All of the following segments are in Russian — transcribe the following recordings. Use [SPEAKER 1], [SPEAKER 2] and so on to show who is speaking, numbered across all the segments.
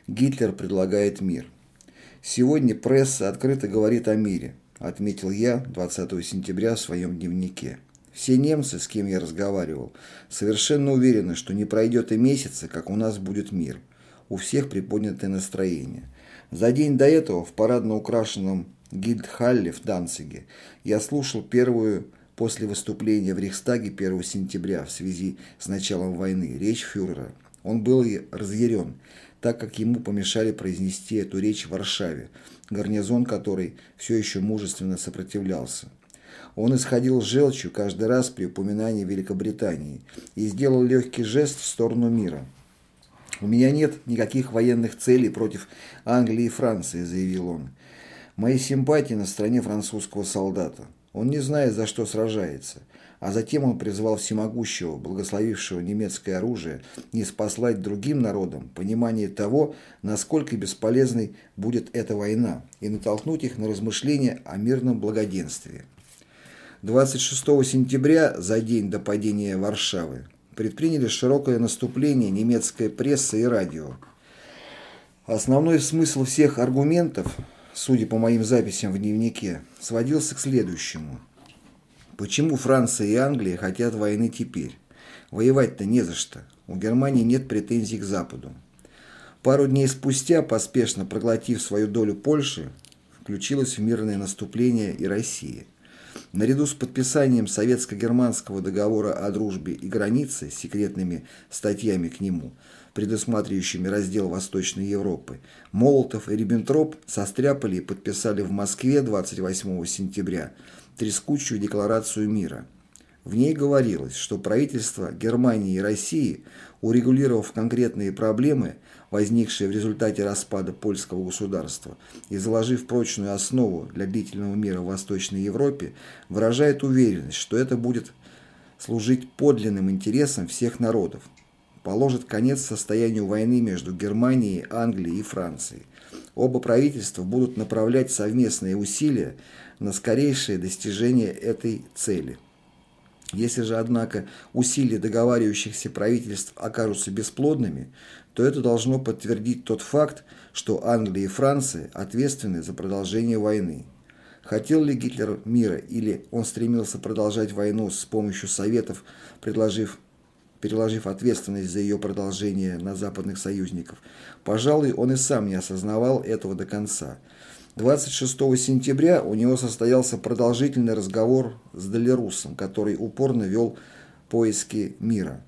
[SPEAKER 1] Гитлер предлагает мир. Сегодня пресса открыто говорит о мире, отметил я 20 сентября в своем дневнике. Все немцы, с кем я разговаривал, совершенно уверены, что не пройдет и месяца, как у нас будет мир. У всех приподнятое настроение. За день до этого в парадно украшенном Гильдхалле в Данциге я слушал первую после выступления в Рейхстаге 1 сентября в связи с началом войны речь фюрера. Он был разъярен, так как ему помешали произнести эту речь в Варшаве, гарнизон которой все еще мужественно сопротивлялся. Он исходил желчью каждый раз при упоминании Великобритании и сделал легкий жест в сторону мира. «У меня нет никаких военных целей против Англии и Франции», — заявил он. «Мои симпатии на стороне французского солдата. Он не знает, за что сражается». А затем он призвал всемогущего, благословившего немецкое оружие, не спаслать другим народам понимание того, насколько бесполезной будет эта война, и натолкнуть их на размышления о мирном благоденствии. 26 сентября, за день до падения Варшавы, предприняли широкое наступление немецкая пресса и радио. Основной смысл всех аргументов, судя по моим записям в дневнике, сводился к следующему. Почему Франция и Англия хотят войны теперь? Воевать-то не за что. У Германии нет претензий к Западу. Пару дней спустя, поспешно проглотив свою долю Польши, включилось в мирное наступление и Россия. Наряду с подписанием советско-германского договора о дружбе и границе с секретными статьями к нему, предусматривающими раздел Восточной Европы, Молотов и Риббентроп состряпали и подписали в Москве 28 сентября трескучую декларацию мира. В ней говорилось, что правительства Германии и России, урегулировав конкретные проблемы, возникшие в результате распада польского государства, и заложив прочную основу для длительного мира в Восточной Европе, выражает уверенность, что это будет служить подлинным интересам всех народов, положит конец состоянию войны между Германией, Англией и Францией. Оба правительства будут направлять совместные усилия на скорейшее достижение этой цели. Если же, однако, усилия договаривающихся правительств окажутся бесплодными, то это должно подтвердить тот факт, что Англия и Франция ответственны за продолжение войны. Хотел ли Гитлер мира, или он стремился продолжать войну с помощью Советов, переложив ответственность за ее продолжение на западных союзников? Пожалуй, он и сам не осознавал этого до конца. 26 сентября у него состоялся продолжительный разговор с Доллерусом, который упорно вел поиски мира.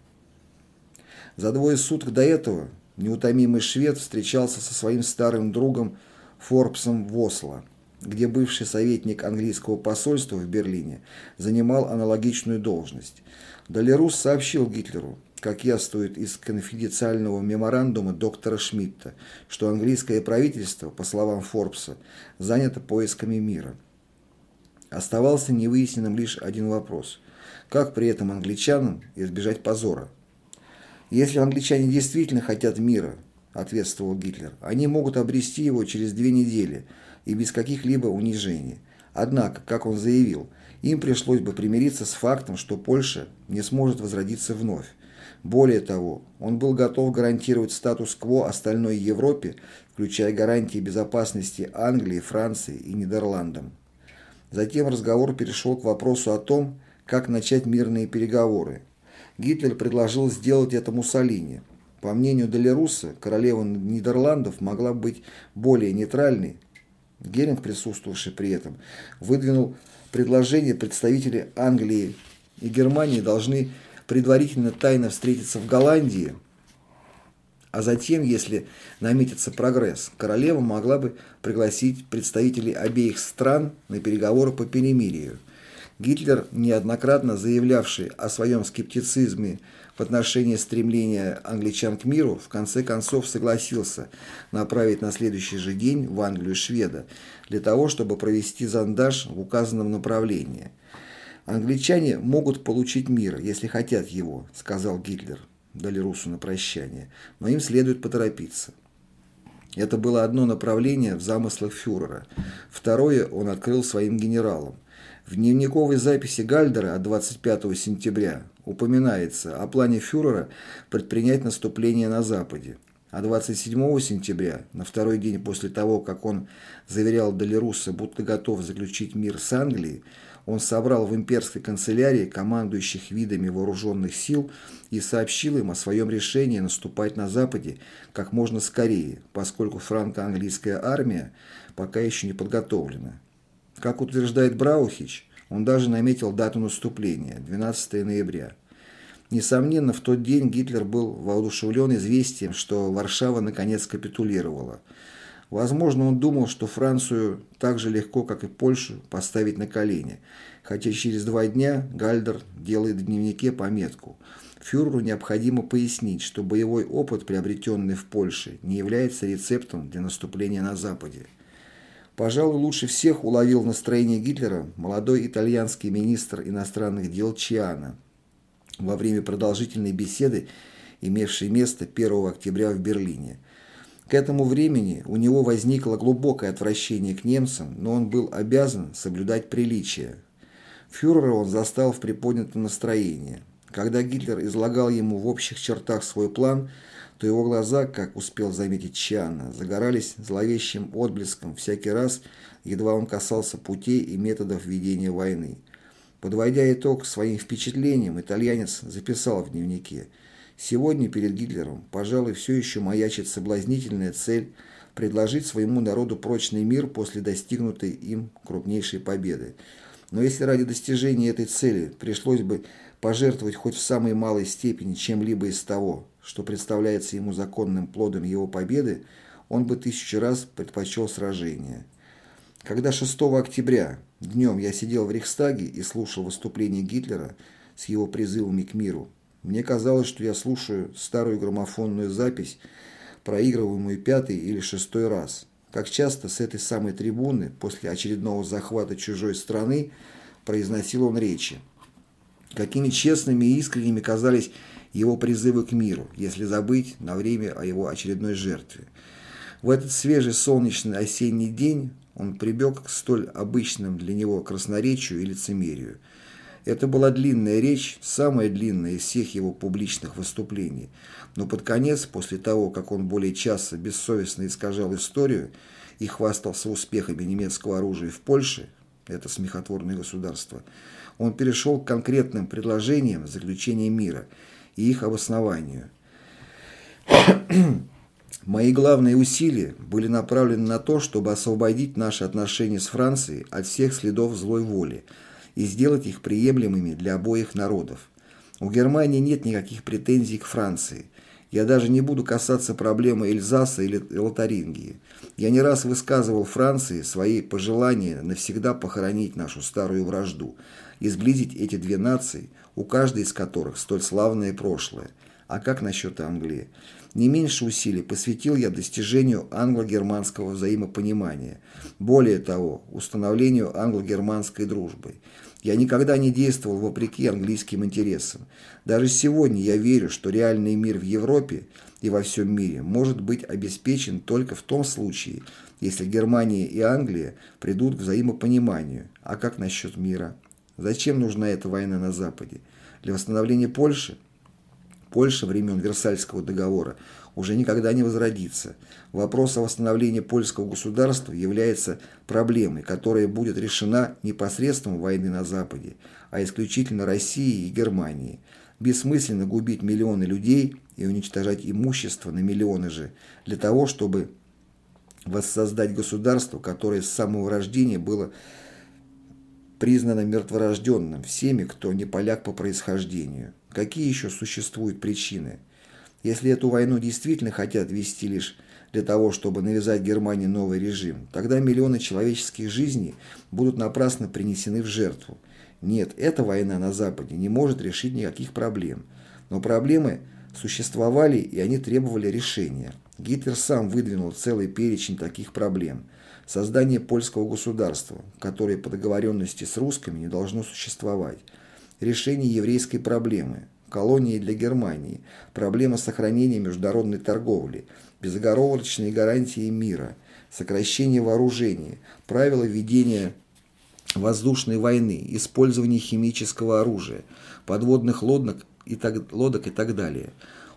[SPEAKER 1] За 2 суток до этого неутомимый швед встречался со своим старым другом Форбсом в Осло, где бывший советник английского посольства в Берлине занимал аналогичную должность. Доллерус сообщил Гитлеру, как яствует из конфиденциального меморандума доктора Шмидта, что английское правительство, по словам Форбса, занято поисками мира. Оставался невыясненным лишь один вопрос: как при этом англичанам избежать позора? «Если англичане действительно хотят мира, — ответствовал Гитлер, — они могут обрести его через 2 недели и без каких-либо унижений. Однако, как он заявил, им пришлось бы примириться с фактом, что Польша не сможет возродиться вновь. Более того, он был готов гарантировать статус-кво остальной Европе, включая гарантии безопасности Англии, Франции и Нидерландам. Затем разговор перешел к вопросу о том, как начать мирные переговоры. Гитлер предложил сделать это Муссолини. По мнению Доллеруса, королева Нидерландов могла быть более нейтральной. Геринг, присутствовавший при этом, выдвинул предложение: представители Англии и Германии должны предварительно тайно встретиться в Голландии, а затем, если наметится прогресс, королева могла бы пригласить представителей обеих стран на переговоры по перемирию. Гитлер, неоднократно заявлявший о своем скептицизме в отношении стремления англичан к миру, в конце концов согласился направить на следующий же день в Англию шведа для того, чтобы провести зондаж в указанном направлении. «Англичане могут получить мир, если хотят его», — сказал Гитлер Доллерусу на прощание, — «но им следует поторопиться». Это было одно направление в замыслах фюрера. Второе он открыл своим генералам. В дневниковой записи Гальдера от 25 сентября упоминается о плане фюрера предпринять наступление на Западе. А 27 сентября, на второй день после того, как он заверял Делируса, будто готов заключить мир с Англией, он собрал в имперской канцелярии командующих видами вооруженных сил и сообщил им о своем решении наступать на Западе как можно скорее, поскольку франко-английская армия пока еще не подготовлена. Как утверждает Браухич, он даже наметил дату наступления – 12 ноября. Несомненно, в тот день Гитлер был воодушевлен известием, что Варшава наконец капитулировала. Возможно, он думал, что Францию так же легко, как и Польшу, поставить на колени, хотя через 2 дня Гальдер делает в дневнике пометку: фюреру необходимо пояснить, что боевой опыт, приобретенный в Польше, не является рецептом для наступления на Западе. Пожалуй, лучше всех уловил настроение Гитлера молодой итальянский министр иностранных дел Чиано во время продолжительной беседы, имевшей место 1 октября в Берлине. К этому времени у него возникло глубокое отвращение к немцам, но он был обязан соблюдать приличия. Фюрера он застал в приподнятом настроении. Когда Гитлер излагал ему в общих чертах свой план, то его глаза, как успел заметить Чиано, загорались зловещим отблеском всякий раз, едва он касался путей и методов ведения войны. Подводя итог своим впечатлениям, итальянец записал в дневнике: «Сегодня перед Гитлером, пожалуй, все еще маячит соблазнительная цель предложить своему народу прочный мир после достигнутой им крупнейшей победы. Но если ради достижения этой цели пришлось бы пожертвовать хоть в самой малой степени чем-либо из того, что представляется ему законным плодом его победы, он бы 1000 раз предпочел сражение». Когда 6 октября днем я сидел в Рейхстаге и слушал выступление Гитлера с его призывами к миру, мне казалось, что я слушаю старую граммофонную запись, проигрываемую 5-й или 6-й раз. Как часто с этой самой трибуны после очередного захвата чужой страны произносил он речи. Какими честными и искренними казались его призывы к миру, если забыть на время о его очередной жертве. В этот свежий солнечный осенний день он прибег к столь обычным для него красноречию и лицемерию. Это была длинная речь, самая длинная из всех его публичных выступлений, но под конец, после того, как он более часа бессовестно искажал историю и хвастался успехами немецкого оружия в Польше, это смехотворное государство, он перешел к конкретным предложениям заключения мира и их обоснованию. Мои главные усилия были направлены на то, чтобы освободить наши отношения с Францией от всех следов злой воли и сделать их приемлемыми для обоих народов. У Германии нет никаких претензий к Франции. Я даже не буду касаться проблемы Эльзаса или Лотарингии. Я не раз высказывал Франции свои пожелания навсегда похоронить нашу старую вражду и сблизить эти две нации, у каждой из которых столь славное прошлое. А как насчет Англии? Не меньше усилий посвятил я достижению англо-германского взаимопонимания, более того, установлению англо-германской дружбы. Я никогда не действовал вопреки английским интересам. Даже сегодня я верю, что реальный мир в Европе и во всем мире может быть обеспечен только в том случае, если Германия и Англия придут к взаимопониманию. А как насчет мира? Зачем нужна эта война на Западе? Для восстановления Польши? Польша времен Версальского договора уже никогда не возродится. Вопрос о восстановлении польского государства является проблемой, которая будет решена не посредством войны на Западе, а исключительно Россией и Германией. Бессмысленно губить миллионы людей и уничтожать имущество на миллионы же для того, чтобы воссоздать государство, которое с самого рождения было признано мертворожденным всеми, кто не поляк по происхождению. Какие еще существуют причины? Если эту войну действительно хотят вести лишь для того, чтобы навязать Германии новый режим, тогда миллионы человеческих жизней будут напрасно принесены в жертву. Нет, эта война на Западе не может решить никаких проблем. Но проблемы существовали, и они требовали решения. Гитлер сам выдвинул целый перечень таких проблем. Создание польского государства, которое по договоренности с русскими не должно существовать. Решение еврейской проблемы, колонии для Германии, проблема сохранения международной торговли, безоговорочные гарантии мира, сокращение вооружений, правила ведения воздушной войны, использование химического оружия, подводных лодок и так далее.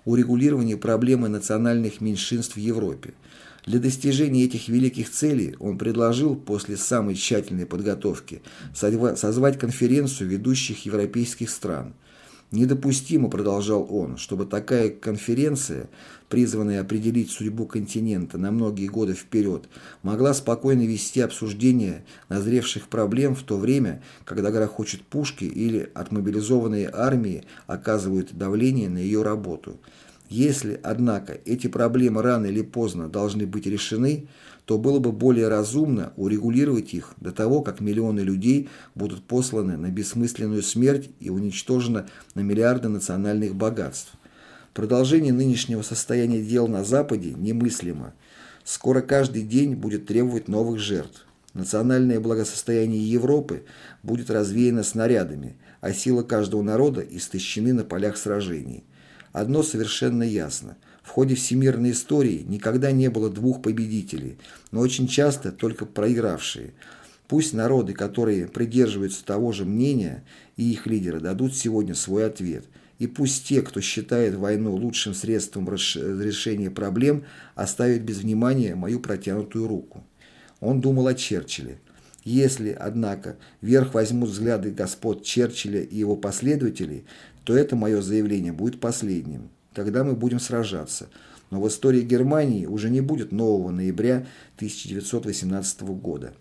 [SPEAKER 1] урегулирование проблемы национальных меньшинств в Европе. Для достижения этих великих целей он предложил после самой тщательной подготовки созвать конференцию ведущих европейских стран. Недопустимо, продолжал он, чтобы такая конференция, призванная определить судьбу континента на многие годы вперед, могла спокойно вести обсуждение назревших проблем в то время, когда грохочут пушки или отмобилизованные армии оказывают давление на ее работу. Если, однако, эти проблемы рано или поздно должны быть решены, то было бы более разумно урегулировать их до того, как миллионы людей будут посланы на бессмысленную смерть и уничтожено на миллиарды национальных богатств. Продолжение нынешнего состояния дел на Западе немыслимо. Скоро каждый день будет требовать новых жертв. Национальное благосостояние Европы будет развеяно снарядами, а сила каждого народа истощены на полях сражений. Одно совершенно ясно. В ходе всемирной истории никогда не было двух победителей, но очень часто только проигравшие. Пусть народы, которые придерживаются того же мнения, и их лидеры дадут сегодня свой ответ. И пусть те, кто считает войну лучшим средством разрешения проблем, оставят без внимания мою протянутую руку. Он думал о Черчилле. Если, однако, вверх возьмут взгляды господ Черчилля и его последователей, то это мое заявление будет последним. Тогда мы будем сражаться. Но в истории Германии уже не будет нового ноября 1918 года.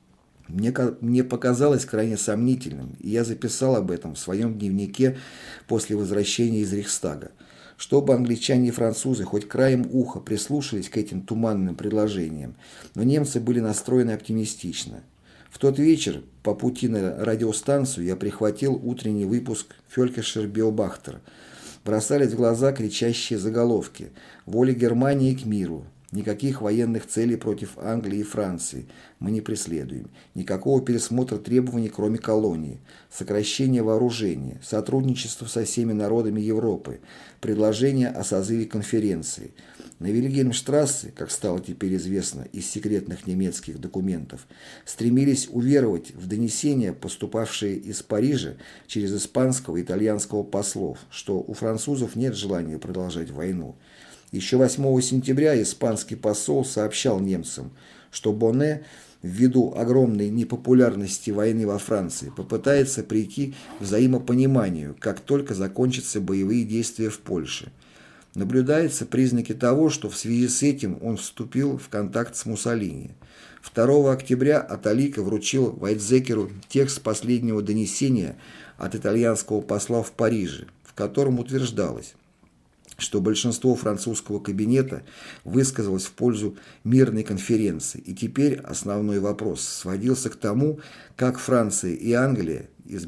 [SPEAKER 1] Мне показалось крайне сомнительным, и я записал об этом в своем дневнике после возвращения из Рейхстага, чтобы англичане и французы хоть краем уха прислушались к этим туманным предложениям, но немцы были настроены оптимистично. В тот вечер по пути на радиостанцию я прихватил утренний выпуск «Фелькешер Биобахтер». Бросались в глаза кричащие заголовки «Воля Германии к миру», «Никаких военных целей против Англии и Франции мы не преследуем», «Никакого пересмотра требований, кроме колонии», «Сокращение вооружения», «Сотрудничество со всеми народами Европы», «Предложение о созыве конференции». На Вильгельмштрассе, как стало теперь известно из секретных немецких документов, стремились уверовать в донесения, поступавшие из Парижа через испанского и итальянского послов, что у французов нет желания продолжать войну. Еще 8 сентября испанский посол сообщал немцам, что Боне, ввиду огромной непопулярности войны во Франции, попытается прийти к взаимопониманию, как только закончатся боевые действия в Польше. Наблюдаются признаки того, что в связи с этим он вступил в контакт с Муссолини. 2 октября Аталика вручил Вайтзекеру текст последнего донесения от итальянского посла в Париже, в котором утверждалось, что большинство французского кабинета высказалось в пользу мирной конференции, и теперь основной вопрос сводился к тому, как Франция и Англия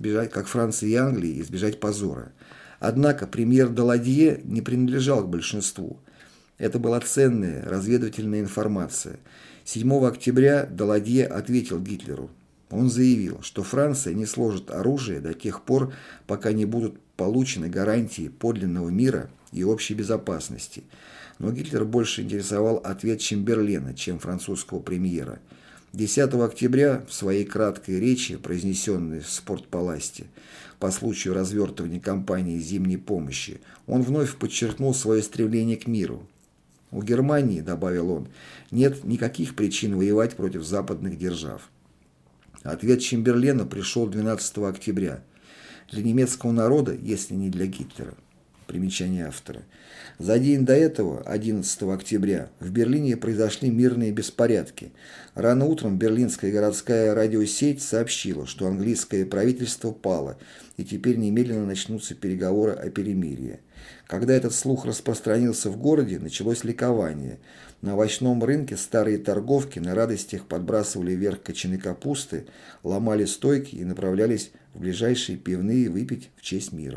[SPEAKER 1] избежать позора. Однако премьер Даладье не принадлежал к большинству. Это была ценная разведывательная информация. 7 октября Даладье ответил Гитлеру. Он заявил, что Франция не сложит оружие до тех пор, пока не будут получены гарантии подлинного мира и общей безопасности. Но Гитлер больше интересовал ответ Чемберлена, чем французского премьера. 10 октября в своей краткой речи, произнесенной в Спортпаласте по случаю развертывания кампании зимней помощи, он вновь подчеркнул свое стремление к миру. «У Германии, — добавил он, — нет никаких причин воевать против западных держав». Ответ Чемберлена пришел 12 октября. Для немецкого народа, если не для Гитлера. Примечание автора. За день до этого, 11 октября, в Берлине произошли мирные беспорядки. Рано утром берлинская городская радиосеть сообщила, что английское правительство пало, и теперь немедленно начнутся переговоры о перемирии. Когда этот слух распространился в городе, началось ликование. На овощном рынке старые торговки на радостях подбрасывали вверх кочаны капусты, ломали стойки и направлялись в ближайшие пивные выпить в честь мира.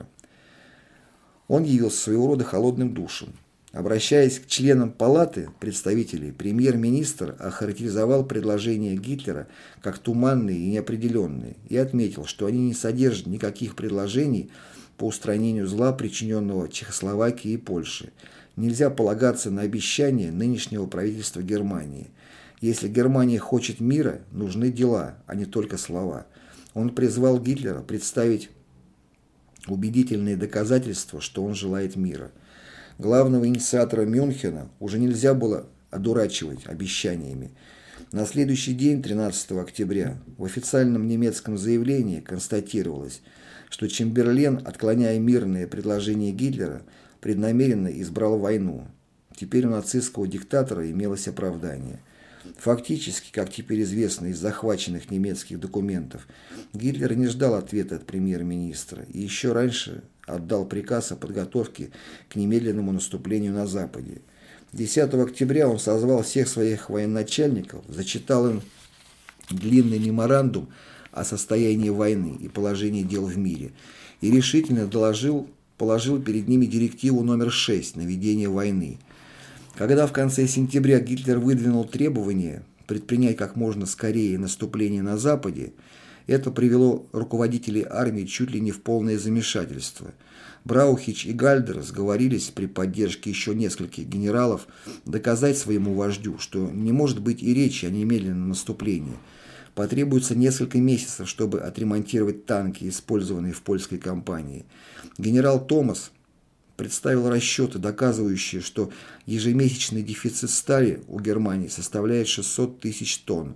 [SPEAKER 1] Он явился своего рода холодным душем. Обращаясь к членам палаты представителей, премьер-министр охарактеризовал предложения Гитлера как туманные и неопределенные и отметил, что они не содержат никаких предложений по устранению зла, причиненного Чехословакии и Польше. Нельзя полагаться на обещания нынешнего правительства Германии. Если Германия хочет мира, нужны дела, а не только слова. Он призвал Гитлера представить убедительные доказательства, что он желает мира. Главного инициатора Мюнхена уже нельзя было одурачивать обещаниями. На следующий день, 13 октября, в официальном немецком заявлении констатировалось, что Чемберлен, отклоняя мирные предложения Гитлера, преднамеренно избрал войну. Теперь у нацистского диктатора имелось оправдание. Фактически, как теперь известно из захваченных немецких документов, Гитлер не ждал ответа от премьер-министра и еще раньше отдал приказ о подготовке к немедленному наступлению на Западе. 10 октября он созвал всех своих военачальников, зачитал им длинный меморандум о состоянии войны и положении дел в мире и решительно положил перед ними директиву номер 6 на ведение войны. Когда в конце сентября Гитлер выдвинул требование предпринять как можно скорее наступление на Западе, это привело руководителей армии чуть ли не в полное замешательство. Браухич и Гальдер сговорились при поддержке еще нескольких генералов доказать своему вождю, что не может быть и речи о немедленном наступлении. Потребуется несколько месяцев, чтобы отремонтировать танки, использованные в польской кампании. Генерал Томас представил расчеты, доказывающие, что ежемесячный дефицит стали у Германии составляет 600 тысяч тонн.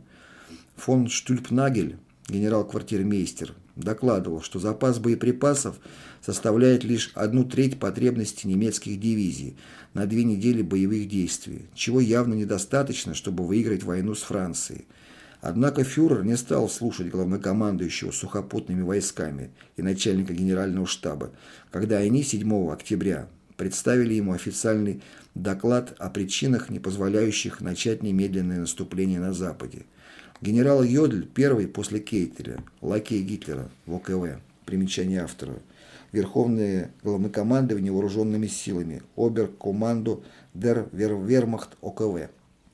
[SPEAKER 1] Фон Штюльпнагель, генерал-квартирмейстер, докладывал, что запас боеприпасов составляет лишь 1/3 потребностей немецких дивизий на 2 недели боевых действий, чего явно недостаточно, чтобы выиграть войну с Францией. Однако фюрер не стал слушать главнокомандующего сухопутными войсками и начальника генерального штаба, когда они 7 октября представили ему официальный доклад о причинах, не позволяющих начать немедленное наступление на Западе. Генерал Йодль, первый после Кейтеля, лакей Гитлера в ОКВ, примечание автора, Верховное главнокомандование вооруженными силами, Оберкомандо дер Вермахт ОКВ,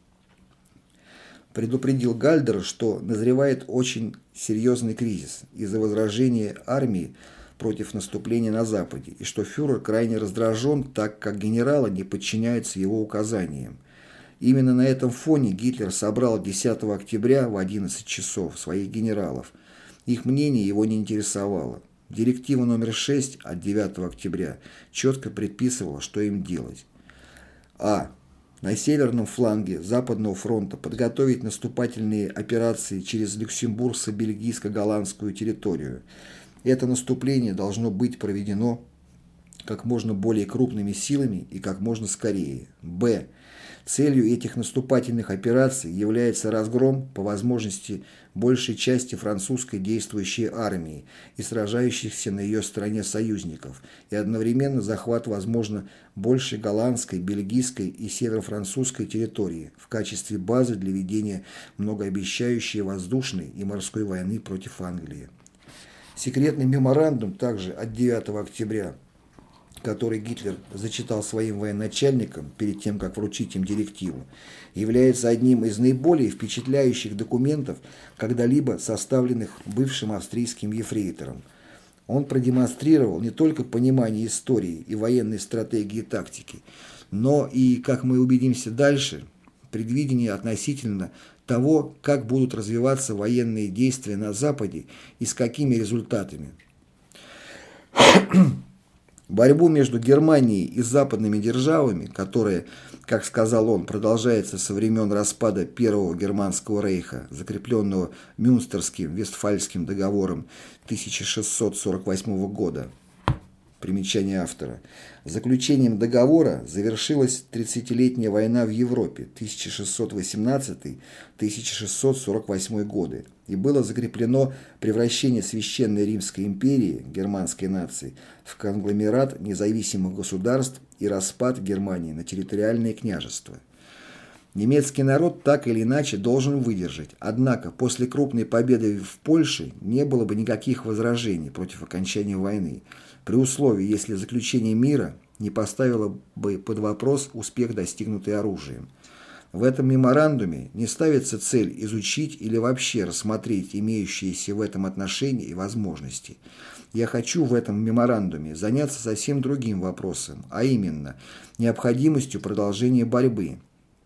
[SPEAKER 1] предупредил Гальдера, что назревает очень серьезный кризис из-за возражения армии против наступления на Западе, и что фюрер крайне раздражен, так как генералы не подчиняются его указаниям. Именно на этом фоне Гитлер собрал 10 октября в 11 часов своих генералов. Их мнение его не интересовало. Директива номер 6 от 9 октября четко предписывала, что им делать. А. На северном фланге Западного фронта подготовить наступательные операции через Люксембургско-бельгийско-голландскую территорию. Это наступление должно быть проведено как можно более крупными силами и как можно скорее. Б. Целью этих наступательных операций является разгром, по возможности, большей части французской действующей армии и сражающихся на ее стороне союзников, и одновременно захват, возможно, большей голландской, бельгийской и северо-французской территории в качестве базы для ведения многообещающей воздушной и морской войны против Англии. Секретный меморандум также от 9 октября, который Гитлер зачитал своим военачальникам перед тем, как вручить им директиву, является одним из наиболее впечатляющих документов, когда-либо составленных бывшим австрийским ефрейтором. Он продемонстрировал не только понимание истории и военной стратегии и тактики, но и, как мы убедимся дальше, предвидение относительно того, как будут развиваться военные действия на Западе и с какими результатами. Борьбу между Германией и западными державами, которая, как сказал он, продолжается со времен распада Первого Германского рейха, закрепленного Мюнстерским Вестфальским договором 1648 года. Примечание автора. Заключением договора завершилась 30-летняя война в Европе 1618-1648 годы, и было закреплено превращение Священной Римской империи, германской нации, в конгломерат независимых государств и распад Германии на территориальные княжества. Немецкий народ так или иначе должен выдержать, однако после крупной победы в Польше не было бы никаких возражений против окончания войны, при условии, если заключение мира не поставило бы под вопрос успех, достигнутый оружием. В этом меморандуме не ставится цель изучить или вообще рассмотреть имеющиеся в этом отношении возможности. Я хочу в этом меморандуме заняться совсем другим вопросом, а именно необходимостью продолжения борьбы.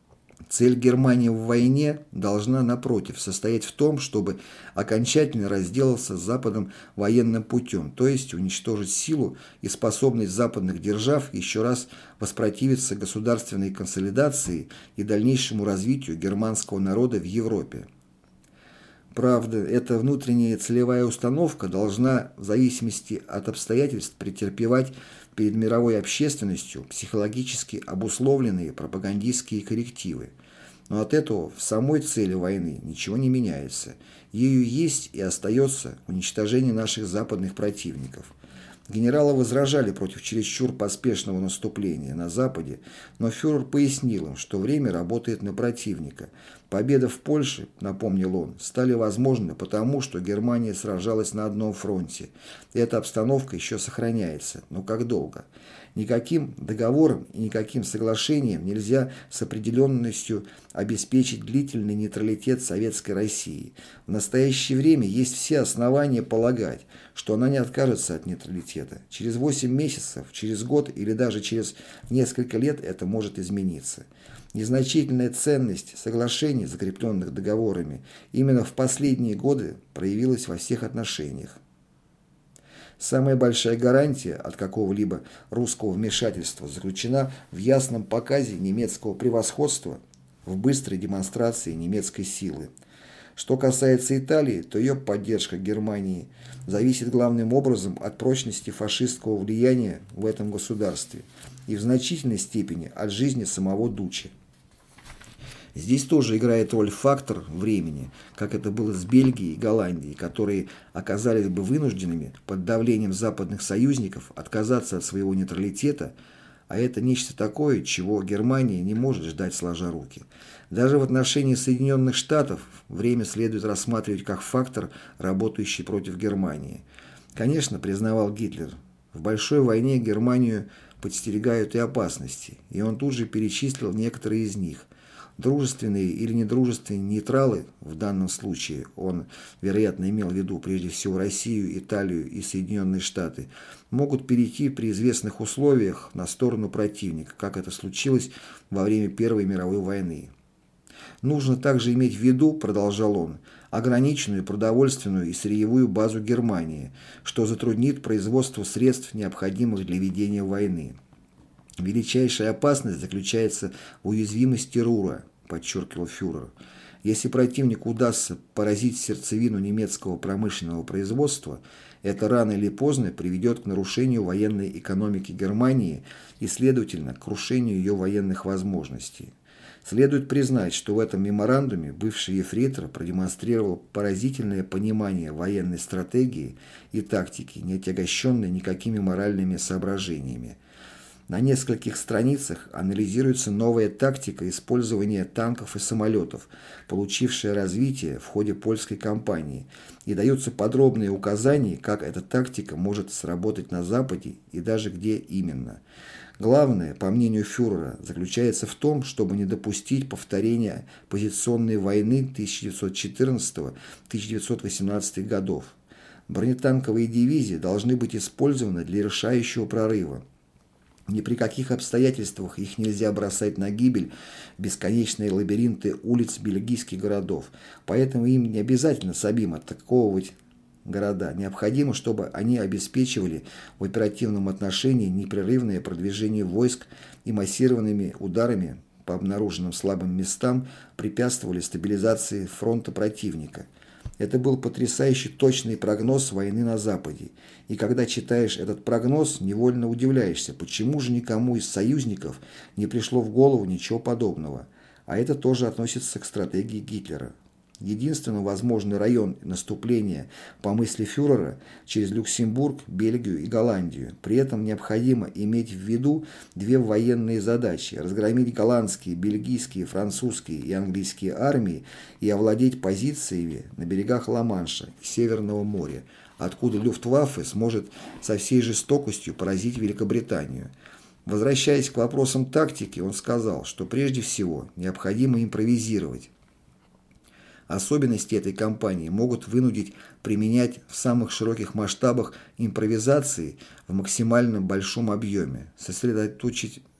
[SPEAKER 1] Цель Германии в войне должна, напротив, состоять в том, чтобы окончательно разделаться с Западом военным путем, то есть уничтожить силу и способность западных держав еще раз воспротивиться государственной консолидации и дальнейшему развитию германского народа в Европе. Правда, эта внутренняя целевая установка должна в зависимости от обстоятельств претерпевать перед мировой общественностью психологически обусловленные пропагандистские коррективы. Но от этого в самой цели войны ничего не меняется. Ею есть и остается уничтожение наших западных противников. Генералы возражали против чересчур поспешного наступления на Западе, но фюрер пояснил им, что время работает на противника. Победа в Польше, напомнил он, стали возможны потому, что Германия сражалась на одном фронте. Эта обстановка еще сохраняется, но как долго? Никаким договором и никаким соглашением нельзя с определенностью обеспечить длительный нейтралитет Советской России. В настоящее время есть все основания полагать, что она не откажется от нейтралитета. Через 8 месяцев, через год или даже через несколько лет это может измениться. Незначительная ценность соглашений, закрепленных договорами, именно в последние годы проявилась во всех отношениях. Самая большая гарантия от какого-либо русского вмешательства заключена в ясном показе немецкого превосходства, в быстрой демонстрации немецкой силы. Что касается Италии, то ее поддержка Германии зависит главным образом от прочности фашистского влияния в этом государстве и в значительной степени от жизни самого Дуччи. Здесь тоже играет роль фактор времени, как это было с Бельгией и Голландией, которые оказались бы вынужденными под давлением западных союзников отказаться от своего нейтралитета, а это нечто такое, чего Германия не может ждать сложа руки. Даже в отношении Соединенных Штатов время следует рассматривать как фактор, работающий против Германии. Конечно, признавал Гитлер, в большой войне Германию подстерегают и опасности, и он тут же перечислил некоторые из них. Дружественные или недружественные нейтралы, в данном случае он, вероятно, имел в виду прежде всего Россию, Италию и Соединенные Штаты, могут перейти при известных условиях на сторону противника, как это случилось во время Первой мировой войны. Нужно также иметь в виду, продолжал он, ограниченную продовольственную и сырьевую базу Германии, что затруднит производство средств, необходимых для ведения войны. Величайшая опасность заключается в уязвимости Рура, подчеркивал фюрер. Если противнику удастся поразить сердцевину немецкого промышленного производства, это рано или поздно приведет к нарушению военной экономики Германии и, следовательно, к крушению ее военных возможностей. Следует признать, что в этом меморандуме бывший ефрейтор продемонстрировал поразительное понимание военной стратегии и тактики, не отягощенной никакими моральными соображениями. На нескольких страницах анализируется новая тактика использования танков и самолетов, получившая развитие в ходе польской кампании, и даются подробные указания, как эта тактика может сработать на Западе и даже где именно. Главное, по мнению фюрера, заключается в том, чтобы не допустить повторения позиционной войны 1914-1918 годов. Бронетанковые дивизии должны быть использованы для решающего прорыва. Ни при каких обстоятельствах их нельзя бросать на гибель в бесконечные лабиринты улиц бельгийских городов, поэтому им не обязательно самим атаковывать города. Необходимо, чтобы они обеспечивали в оперативном отношении непрерывное продвижение войск и массированными ударами по обнаруженным слабым местам препятствовали стабилизации фронта противника. Это был потрясающе точный прогноз войны на Западе. И когда читаешь этот прогноз, невольно удивляешься, почему же никому из союзников не пришло в голову ничего подобного. А это тоже относится к стратегии Гитлера. Единственный возможный район наступления, по мысли фюрера, через Люксембург, Бельгию и Голландию. При этом необходимо иметь в виду две военные задачи – разгромить голландские, бельгийские, французские и английские армии и овладеть позициями на берегах Ла-Манша и Северного моря, откуда Люфтваффе сможет со всей жестокостью поразить Великобританию. Возвращаясь к вопросам тактики, он сказал, что прежде всего необходимо импровизировать. Особенности этой кампании могут вынудить применять в самых широких масштабах импровизации в максимально большом объеме, сосредоточить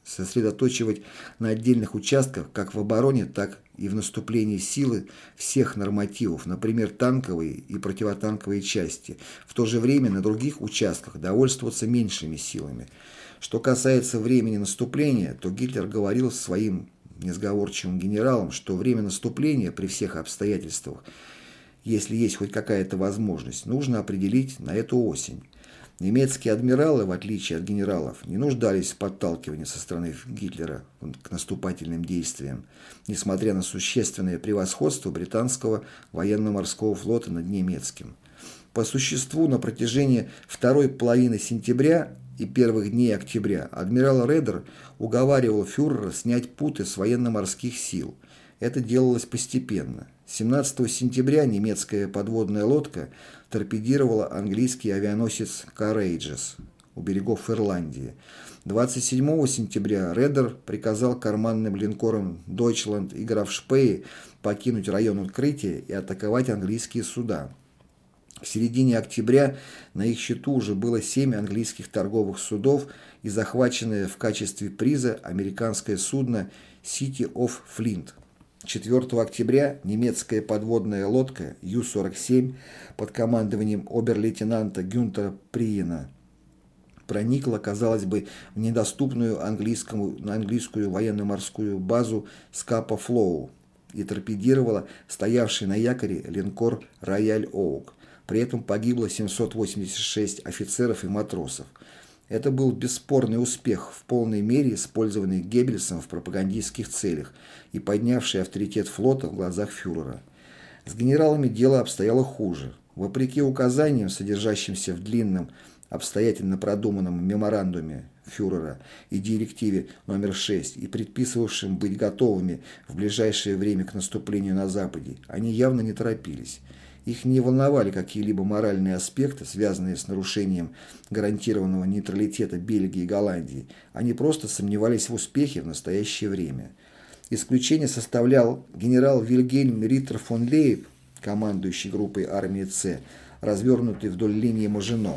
[SPEAKER 1] сосредоточивать на отдельных участках как в обороне, так и в наступлении силы всех нормативов, например, танковые и противотанковые части, в то же время на других участках довольствоваться меньшими силами. Что касается времени наступления, то Гитлер говорил своим несговорчивым генералам, что время наступления при всех обстоятельствах, если есть хоть какая-то возможность, нужно определить на эту осень. Немецкие адмиралы, в отличие от генералов, не нуждались в подталкивании со стороны Гитлера к наступательным действиям, несмотря на существенное превосходство британского военно-морского флота над немецким. По существу, на протяжении второй половины сентября и первых дней октября адмирал Редер уговаривал фюрера снять путы с военно-морских сил. Это делалось постепенно. 17 сентября немецкая подводная лодка торпедировала английский авианосец Courageous у берегов Ирландии. 27 сентября Редер приказал карманным линкорам Deutschland и Граф Шпее покинуть район укрытия и атаковать английские суда. В середине октября на их счету уже было 7 английских торговых судов и захваченное в качестве приза американское судно City of Flint. 4 октября немецкая подводная лодка Ю-47 под командованием обер-лейтенанта Гюнтера Приена проникла, казалось бы, в недоступную английскую военно-морскую базу Скапа-Флоу и торпедировала стоявший на якоре линкор «Рояль Оук». При этом погибло 786 офицеров и матросов. Это был бесспорный успех, в полной мере использованный Геббельсом в пропагандистских целях и поднявший авторитет флота в глазах фюрера. С генералами дело обстояло хуже. Вопреки указаниям, содержащимся в длинном, обстоятельно продуманном меморандуме фюрера и директиве номер 6 и предписывавшим быть готовыми в ближайшее время к наступлению на Западе, они явно не торопились. Их не волновали какие-либо моральные аспекты, связанные с нарушением гарантированного нейтралитета Бельгии и Голландии. Они просто сомневались в успехе в настоящее время. Исключение составлял генерал Вильгельм Риттер фон Лейб, командующий группой армии С, развернутой вдоль линии Мажино.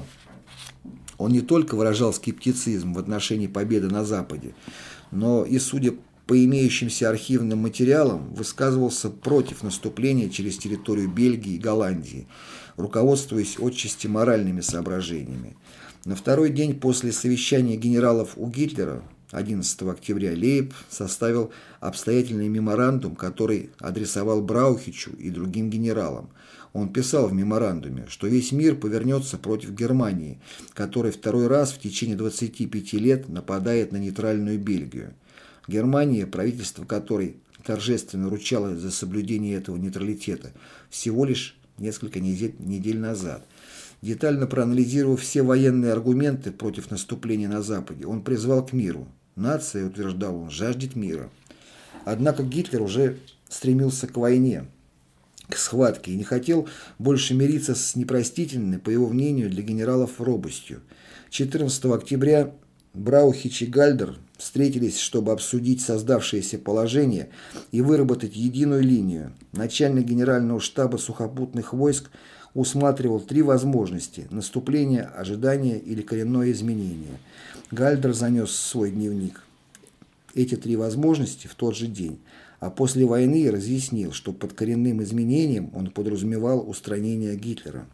[SPEAKER 1] Он не только выражал скептицизм в отношении победы на Западе, но и, судя по имеющимся архивным материалам, высказывался против наступления через территорию Бельгии и Голландии, руководствуясь отчасти моральными соображениями. На второй день после совещания генералов у Гитлера, 11 октября, Лейб составил обстоятельный меморандум, который адресовал Браухичу и другим генералам. Он писал в меморандуме, что весь мир повернется против Германии, которая второй раз в течение 25 лет нападает на нейтральную Бельгию. Германия, правительство которой торжественно ручалось за соблюдение этого нейтралитета всего лишь несколько недель назад. Детально проанализировав все военные аргументы против наступления на Западе, он призвал к миру. Нация, утверждал он, жаждет мира. Однако Гитлер уже стремился к войне, к схватке и не хотел больше мириться с непростительной, по его мнению, для генералов робостью. 14 октября Браухич и Гальдер встретились, чтобы обсудить создавшееся положение и выработать единую линию. Начальник генерального штаба сухопутных войск усматривал 3 возможности – наступление, ожидание или коренное изменение. Гальдер занес свой дневник эти 3 возможности в тот же день, а после войны разъяснил, что под коренным изменением он подразумевал устранение Гитлера.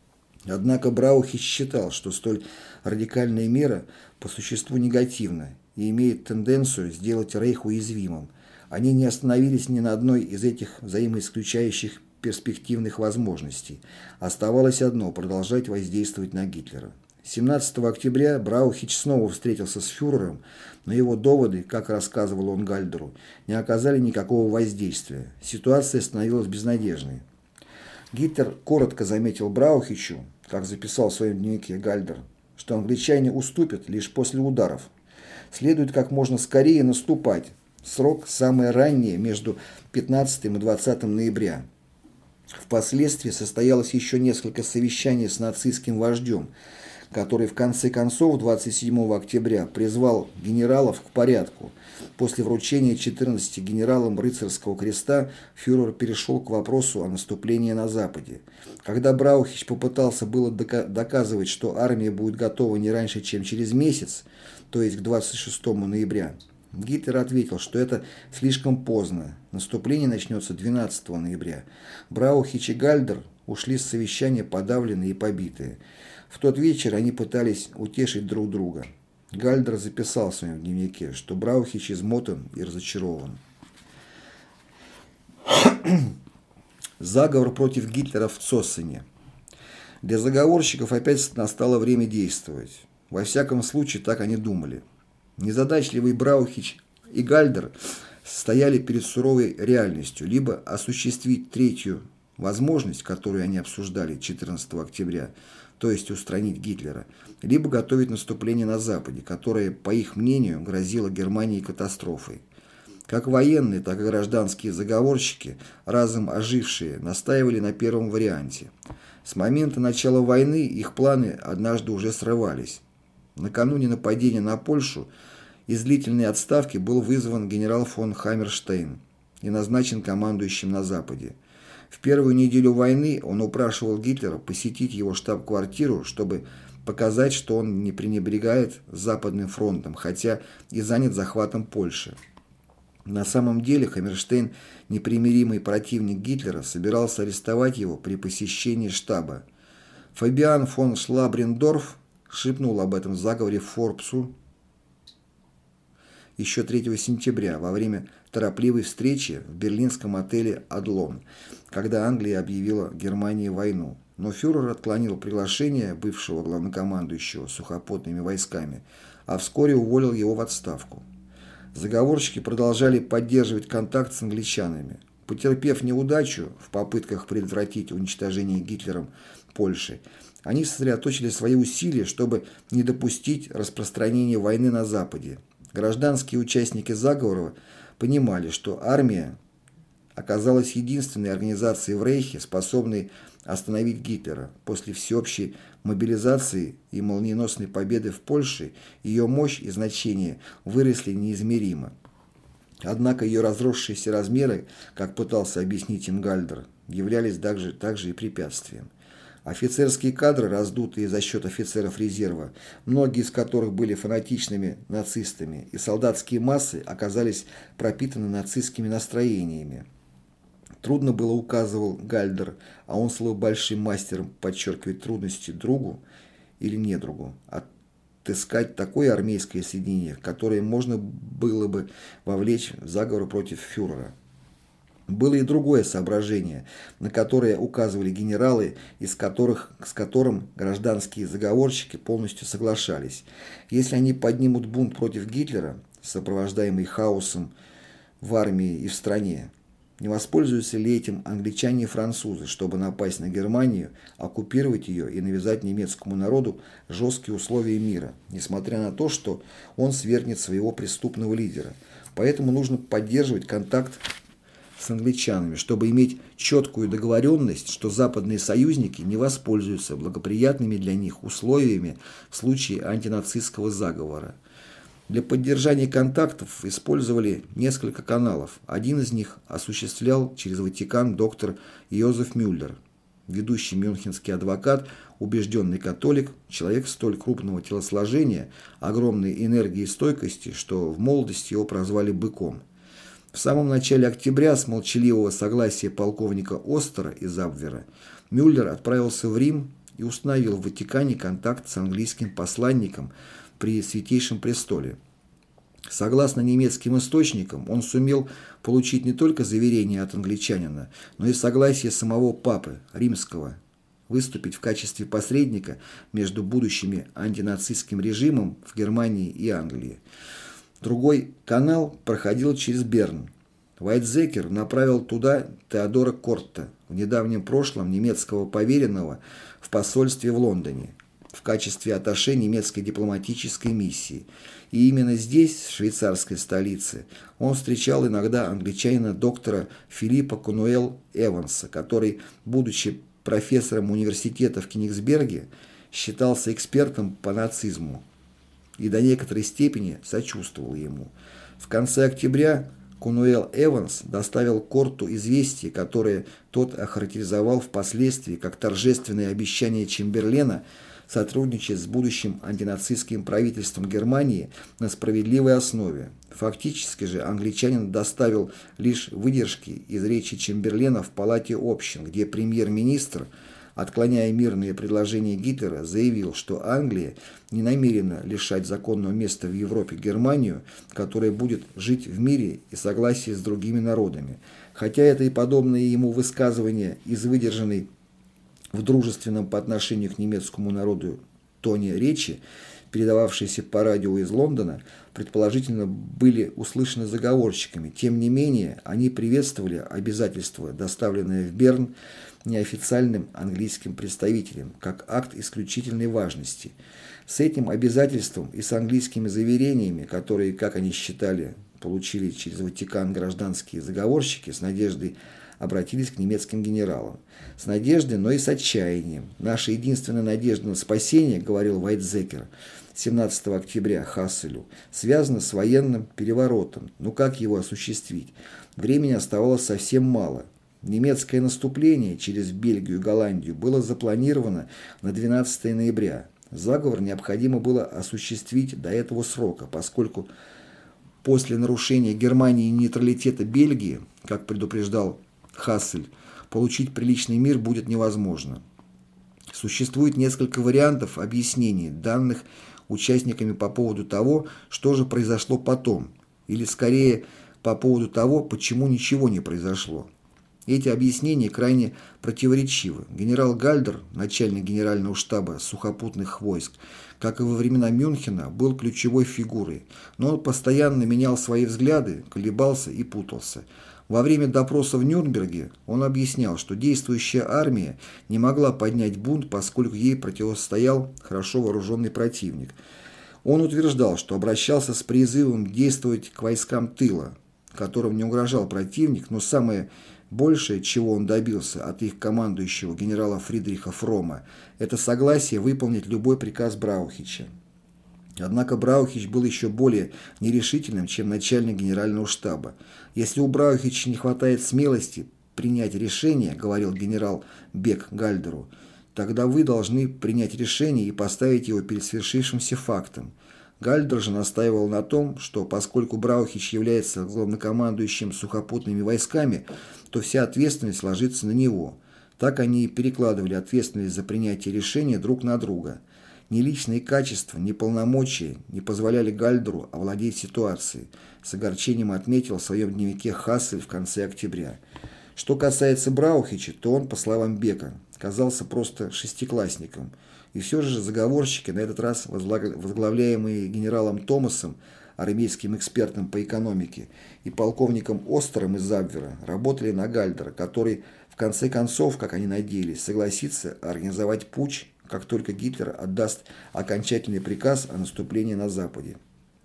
[SPEAKER 1] Однако Браухич считал, что столь радикальная мера по существу негативна и имеет тенденцию сделать Рейх уязвимым. Они не остановились ни на одной из этих взаимоисключающих перспективных возможностей. Оставалось одно – продолжать воздействовать на Гитлера. 17 октября Браухич снова встретился с фюрером, но его доводы, как рассказывал он Гальдеру, не оказали никакого воздействия. Ситуация становилась безнадежной. Гитлер коротко заметил Браухичу, как записал в своем дневнике Гальдер, что англичане уступят лишь после ударов. Следует как можно скорее наступать. Срок самое раннее между 15 и 20 ноября. Впоследствии состоялось еще несколько совещаний с нацистским вождем, который в конце концов 27 октября призвал генералов к порядку. После вручения 14 генералам рыцарского креста фюрер перешел к вопросу о наступлении на Западе. Когда Браухич попытался было доказывать, что армия будет готова не раньше, чем через месяц, то есть к 26 ноября, Гитлер ответил, что это слишком поздно. Наступление начнется 12 ноября. Браухич и Гальдер ушли с совещания подавленные и побитые. В тот вечер они пытались утешить друг друга. Гальдер записал в своем дневнике, что Браухич измотан и разочарован. Заговор против Гитлера в Цоссене. Для заговорщиков опять настало время действовать. Во всяком случае, так они думали. Незадачливый Браухич и Гальдер стояли перед суровой реальностью: либо осуществить третью возможность, которую они обсуждали 14 октября, то есть устранить Гитлера, либо готовить наступление на Западе, которое, по их мнению, грозило Германии катастрофой. Как военные, так и гражданские заговорщики, разом ожившие, настаивали на первом варианте. С момента начала войны их планы однажды уже срывались. Накануне нападения на Польшу из длительной отставки был вызван генерал фон Хаммерштейн и назначен командующим на Западе. В первую неделю войны он упрашивал Гитлера посетить его штаб-квартиру, чтобы показать, что он не пренебрегает Западным фронтом, хотя и занят захватом Польши. На самом деле Хаммерштейн, непримиримый противник Гитлера, собирался арестовать его при посещении штаба. Фабиан фон Шлабрендорф шепнул об этом заговоре Форбсу еще 3 сентября во время торопливой встречи в берлинском отеле «Адлон», когда Англия объявила Германии войну. Но фюрер отклонил приглашение бывшего главнокомандующего сухопутными войсками, а вскоре уволил его в отставку. Заговорщики продолжали поддерживать контакт с англичанами. Потерпев неудачу в попытках предотвратить уничтожение Гитлером Польши, они сосредоточили свои усилия, чтобы не допустить распространения войны на Западе. Гражданские участники заговора понимали, что армия оказалась единственной организацией в Рейхе, способной остановить Гитлера. После всеобщей мобилизации и молниеносной победы в Польше ее мощь и значение выросли неизмеримо. Однако ее разросшиеся размеры, как пытался объяснить им Гальдер, являлись также и препятствием. Офицерские кадры, раздутые за счет офицеров резерва, многие из которых были фанатичными нацистами, и солдатские массы оказались пропитаны нацистскими настроениями. Трудно было, указывал Гальдер, а он слыл большим мастером подчеркивать трудности другу или недругу, отыскать такое армейское соединение, которое можно было бы вовлечь в заговор против фюрера. Было и другое соображение, на которое указывали генералы, с которым гражданские заговорщики полностью соглашались. Если они поднимут бунт против Гитлера, сопровождаемый хаосом в армии и в стране, не воспользуются ли этим англичане и французы, чтобы напасть на Германию, оккупировать ее и навязать немецкому народу жесткие условия мира, несмотря на то, что он свергнет своего преступного лидера. Поэтому нужно поддерживать контакт с англичанами, чтобы иметь четкую договоренность, что западные союзники не воспользуются благоприятными для них условиями в случае антинацистского заговора. Для поддержания контактов использовали несколько каналов. Один из них осуществлял через Ватикан доктор Йозеф Мюллер, ведущий мюнхенский адвокат, убежденный католик, человек столь крупного телосложения, огромной энергии и стойкости, что в молодости его прозвали «быком». В самом начале октября с молчаливого согласия полковника Остера из Абвера Мюллер отправился в Рим и установил в Ватикане контакт с английским посланником при Святейшем Престоле. Согласно немецким источникам, он сумел получить не только заверение от англичанина, но и согласие самого Папы Римского выступить в качестве посредника между будущими антинацистским режимом в Германии и Англии. Другой канал проходил через Берн. Вайтзекер направил туда Теодора Кортта, в недавнем прошлом немецкого поверенного в посольстве в Лондоне, в качестве атташе немецкой дипломатической миссии. И именно здесь, в швейцарской столице, он встречал иногда англичанина доктора Филиппа Конуэлл Эванса, который, будучи профессором университета в Кенигсберге, считался экспертом по нацизму и до некоторой степени сочувствовал ему. В конце октября Кунуэл Эванс доставил Корту известие, которое тот охарактеризовал впоследствии как торжественное обещание Чемберлена сотрудничать с будущим антинацистским правительством Германии на справедливой основе. Фактически же англичанин доставил лишь выдержки из речи Чемберлена в Палате общин, где премьер-министр, отклоняя мирные предложения Гитлера, заявил, что Англия не намерена лишать законного места в Европе Германию, которая будет жить в мире и согласии с другими народами. Хотя это и подобные ему высказывания из выдержанной в дружественном по отношению к немецкому народу тоне речи, передававшиеся по радио из Лондона, предположительно были услышаны заговорщиками. Тем не менее, они приветствовали обязательство, доставленное в Берн неофициальным английским представителем, как акт исключительной важности. С этим обязательством и с английскими заверениями, которые, как они считали, получили через Ватикан гражданские заговорщики, с надеждой обратились к немецким генералам. С надеждой, но и с отчаянием. «Наша единственная надежда на спасение, — говорил Вайтзекер 17 октября Хасселю, — связана с военным переворотом. Но как его осуществить? Времени оставалось совсем мало. Немецкое наступление через Бельгию и Голландию было запланировано на 12 ноября. Заговор необходимо было осуществить до этого срока, поскольку после нарушения Германии нейтралитета Бельгии, как предупреждал Хассель, получить приличный мир будет невозможно. Существует несколько вариантов объяснений, данных участниками по поводу того, что же произошло потом, или скорее по поводу того, почему ничего не произошло. Эти объяснения крайне противоречивы. Генерал Гальдер, начальник генерального штаба сухопутных войск, как и во времена Мюнхена, был ключевой фигурой, но он постоянно менял свои взгляды, колебался и путался. Во время допроса в Нюрнберге он объяснял, что действующая армия не могла поднять бунт, поскольку ей противостоял хорошо вооруженный противник. Он утверждал, что обращался с призывом действовать к войскам тыла, которым не угрожал противник, но самое большее, чего он добился от их командующего генерала Фридриха Фрома, это согласие выполнить любой приказ Браухича. Однако Браухич был еще более нерешительным, чем начальник генерального штаба. «Если у Браухича не хватает смелости принять решение, — говорил генерал Бек Гальдеру, — тогда вы должны принять решение и поставить его перед свершившимся фактом». Гальдер же настаивал на том, что поскольку Браухич является главнокомандующим сухопутными войсками, то вся ответственность ложится на него. Так они и перекладывали ответственность за принятие решения друг на друга. Ни личные качества, ни полномочия не позволяли Гальдеру овладеть ситуацией, с огорчением отметил в своем дневнике Хассель в конце октября. Что касается Браухича, то он, по словам Бека, казался просто шестиклассником. И все же заговорщики, на этот раз возглавляемые генералом Томасом, армейским экспертом по экономике, и полковником Остером из Абвера, работали на Гальдера, который, в конце концов, как они надеялись, согласится организовать путч, как только Гитлер отдаст окончательный приказ о наступлении на Западе.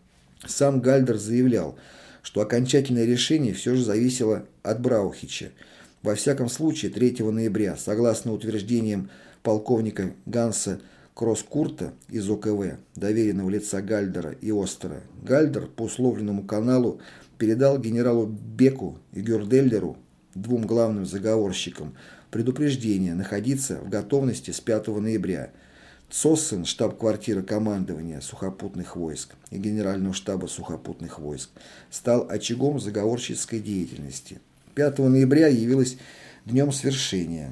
[SPEAKER 1] Сам Гальдер заявлял, что окончательное решение все же зависело от Браухича. Во всяком случае, 3 ноября, согласно утверждениям полковника Ганса Кросскурта из ОКВ, доверенного лица Гальдера и Остера, Гальдер по условленному каналу передал генералу Беку и Гюрделлеру, двум главным заговорщикам, предупреждение находиться в готовности с 5 ноября. Цоссен, штаб-квартира командования сухопутных войск и Генерального штаба сухопутных войск, стал очагом заговорщицкой деятельности. 5 ноября явилось днем свершения.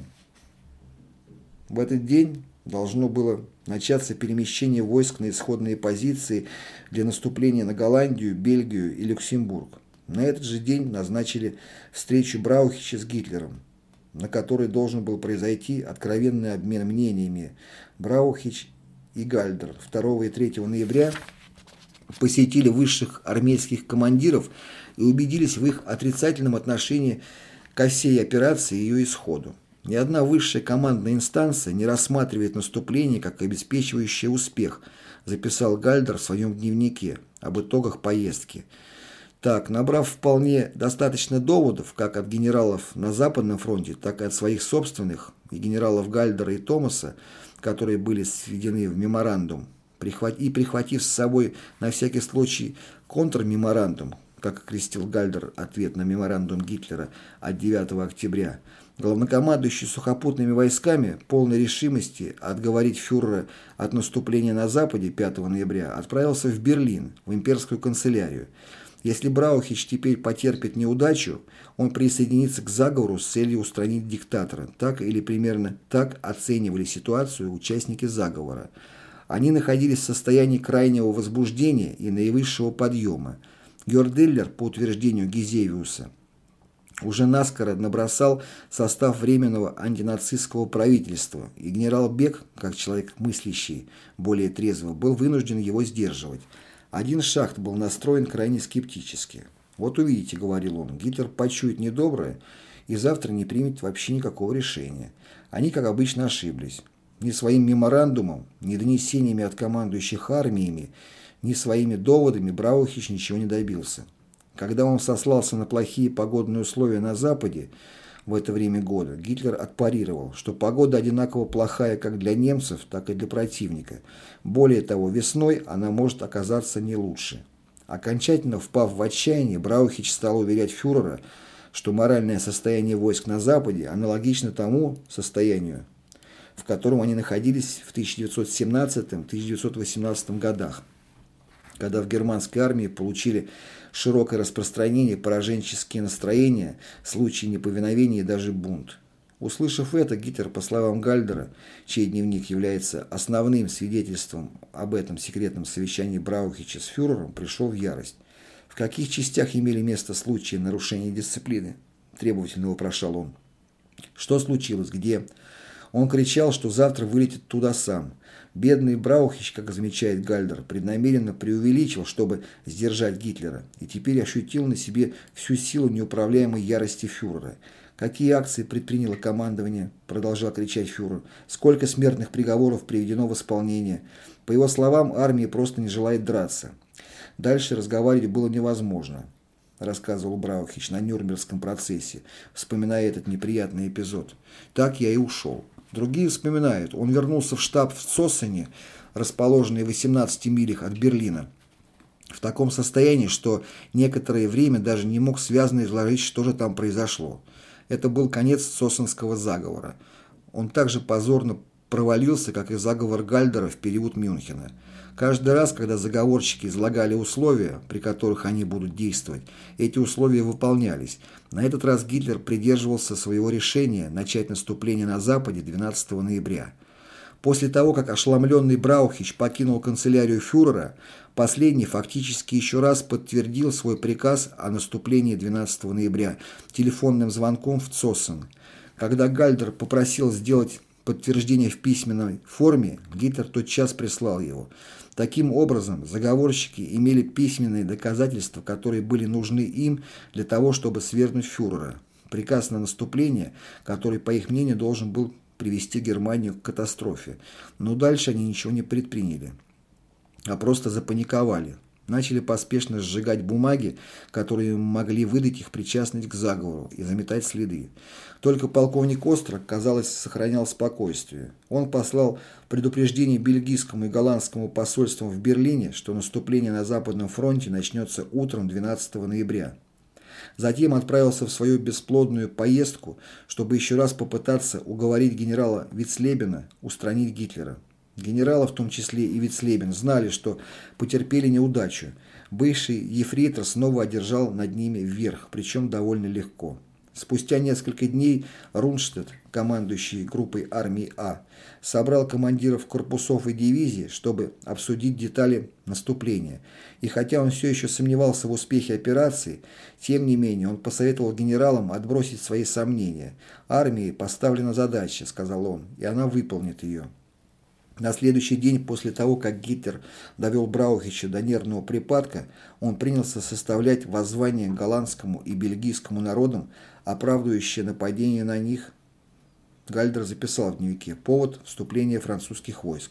[SPEAKER 1] В этот день должно было начаться перемещение войск на исходные позиции для наступления на Голландию, Бельгию и Люксембург. На этот же день назначили встречу Браухича с Гитлером, на которой должен был произойти откровенный обмен мнениями. Браухич и Гальдер 2 и 3 ноября посетили высших армейских командиров и убедились в их отрицательном отношении ко всей операции и ее исходу. Ни одна высшая командная инстанция не рассматривает наступление как обеспечивающее успех, записал Гальдер в своем дневнике об итогах поездки. Так, набрав вполне достаточно доводов, как от генералов на Западном фронте, так и от своих собственных, и генералов Гальдера и Томаса, которые были сведены в меморандум, прихватив с собой на всякий случай контрмеморандум, как окрестил Гальдер ответ на меморандум Гитлера от 9 октября, главнокомандующий сухопутными войсками, полной решимости отговорить фюрера от наступления на Западе 5 ноября, отправился в Берлин, в имперскую канцелярию. Если Браухич теперь потерпит неудачу, он присоединится к заговору с целью устранить диктатора. Так или примерно так оценивали ситуацию участники заговора. Они находились в состоянии крайнего возбуждения и наивысшего подъема. Гёрделлер, по утверждению Гизевиуса, уже наскоро набросал состав Временного антинацистского правительства, и генерал Бек, как человек мыслящий, более трезво, был вынужден его сдерживать. Один Шахт был настроен крайне скептически. «Вот увидите», — говорил он, — «Гитлер почует недоброе и завтра не примет вообще никакого решения. Они, как обычно, ошиблись. Ни своим меморандумом, ни донесениями от командующих армиями, ни своими доводами Браухич ничего не добился. Когда он сослался на плохие погодные условия на Западе в это время года, Гитлер отпарировал, что погода одинаково плохая как для немцев, так и для противника. Более того, весной она может оказаться не лучше». Окончательно впав в отчаяние, Браухич стал уверять фюрера, что моральное состояние войск на Западе аналогично тому состоянию, в котором они находились в 1917-1918 годах, когда в германской армии получили широкое распространение пораженческие настроения, случаи неповиновения и даже бунт. Услышав это, Гитлер, по словам Гальдера, чей дневник является основным свидетельством об этом секретном совещании Браухича с фюрером, пришел в ярость. «В каких частях имели место случаи нарушения дисциплины?» – требовательно вопрошал он. «Что случилось? Где?» Он кричал, что завтра вылетит туда сам. Бедный Браухич, как замечает Гальдер, преднамеренно преувеличил, чтобы сдержать Гитлера, и теперь ощутил на себе всю силу неуправляемой ярости фюрера. «Какие акции предприняло командование?» – продолжал кричать фюрер. «Сколько смертных приговоров приведено в исполнение?» По его словам, армия просто не желает драться. Дальше разговаривать было невозможно, рассказывал Браухич на Нюрнбергском процессе, вспоминая этот неприятный эпизод. «Так я и ушел». Другие вспоминают, он вернулся в штаб в Цоссене, расположенный в 18 милях от Берлина, в таком состоянии, что некоторое время даже не мог связно изложить, что же там произошло. Это был конец Цоссенского заговора. Он также позорно провалился, как и заговор Гальдера в период Мюнхена. Каждый раз, когда заговорщики излагали условия, при которых они будут действовать, эти условия выполнялись. На этот раз Гитлер придерживался своего решения начать наступление на Западе 12 ноября. После того, как ошеломленный Браухич покинул канцелярию фюрера, последний фактически еще раз подтвердил свой приказ о наступлении 12 ноября телефонным звонком в Цоссен. Когда Гальдер попросил сделать подтверждение в письменной форме, Гитлер тотчас прислал его. Таким образом, заговорщики имели письменные доказательства, которые были нужны им для того, чтобы свергнуть фюрера. Приказ на наступление, который, по их мнению, должен был привести Германию к катастрофе. Но дальше они ничего не предприняли, а просто запаниковали. Начали поспешно сжигать бумаги, которые могли выдать их причастность к заговору, и заметать следы. Только полковник Острог, казалось, сохранял спокойствие. Он послал предупреждение бельгийскому и голландскому посольствам в Берлине, что наступление на Западном фронте начнется утром 12 ноября. Затем отправился в свою бесплодную поездку, чтобы еще раз попытаться уговорить генерала Вицлебена устранить Гитлера. Генералы, в том числе и Вицлебен, знали, что потерпели неудачу. Бывший ефрейтор снова одержал над ними верх, причем довольно легко. Спустя несколько дней Рунштедт, командующий группой армии А, собрал командиров корпусов и дивизий, чтобы обсудить детали наступления. И хотя он все еще сомневался в успехе операции, тем не менее он посоветовал генералам отбросить свои сомнения. «Армии поставлена задача», — сказал он, — «и она выполнит ее». На следующий день после того, как Гитлер довел Браухича до нервного припадка, он принялся составлять воззвание голландскому и бельгийскому народам, оправдывающее нападение на них. Гальдер записал в дневнике: повод вступления французских войск.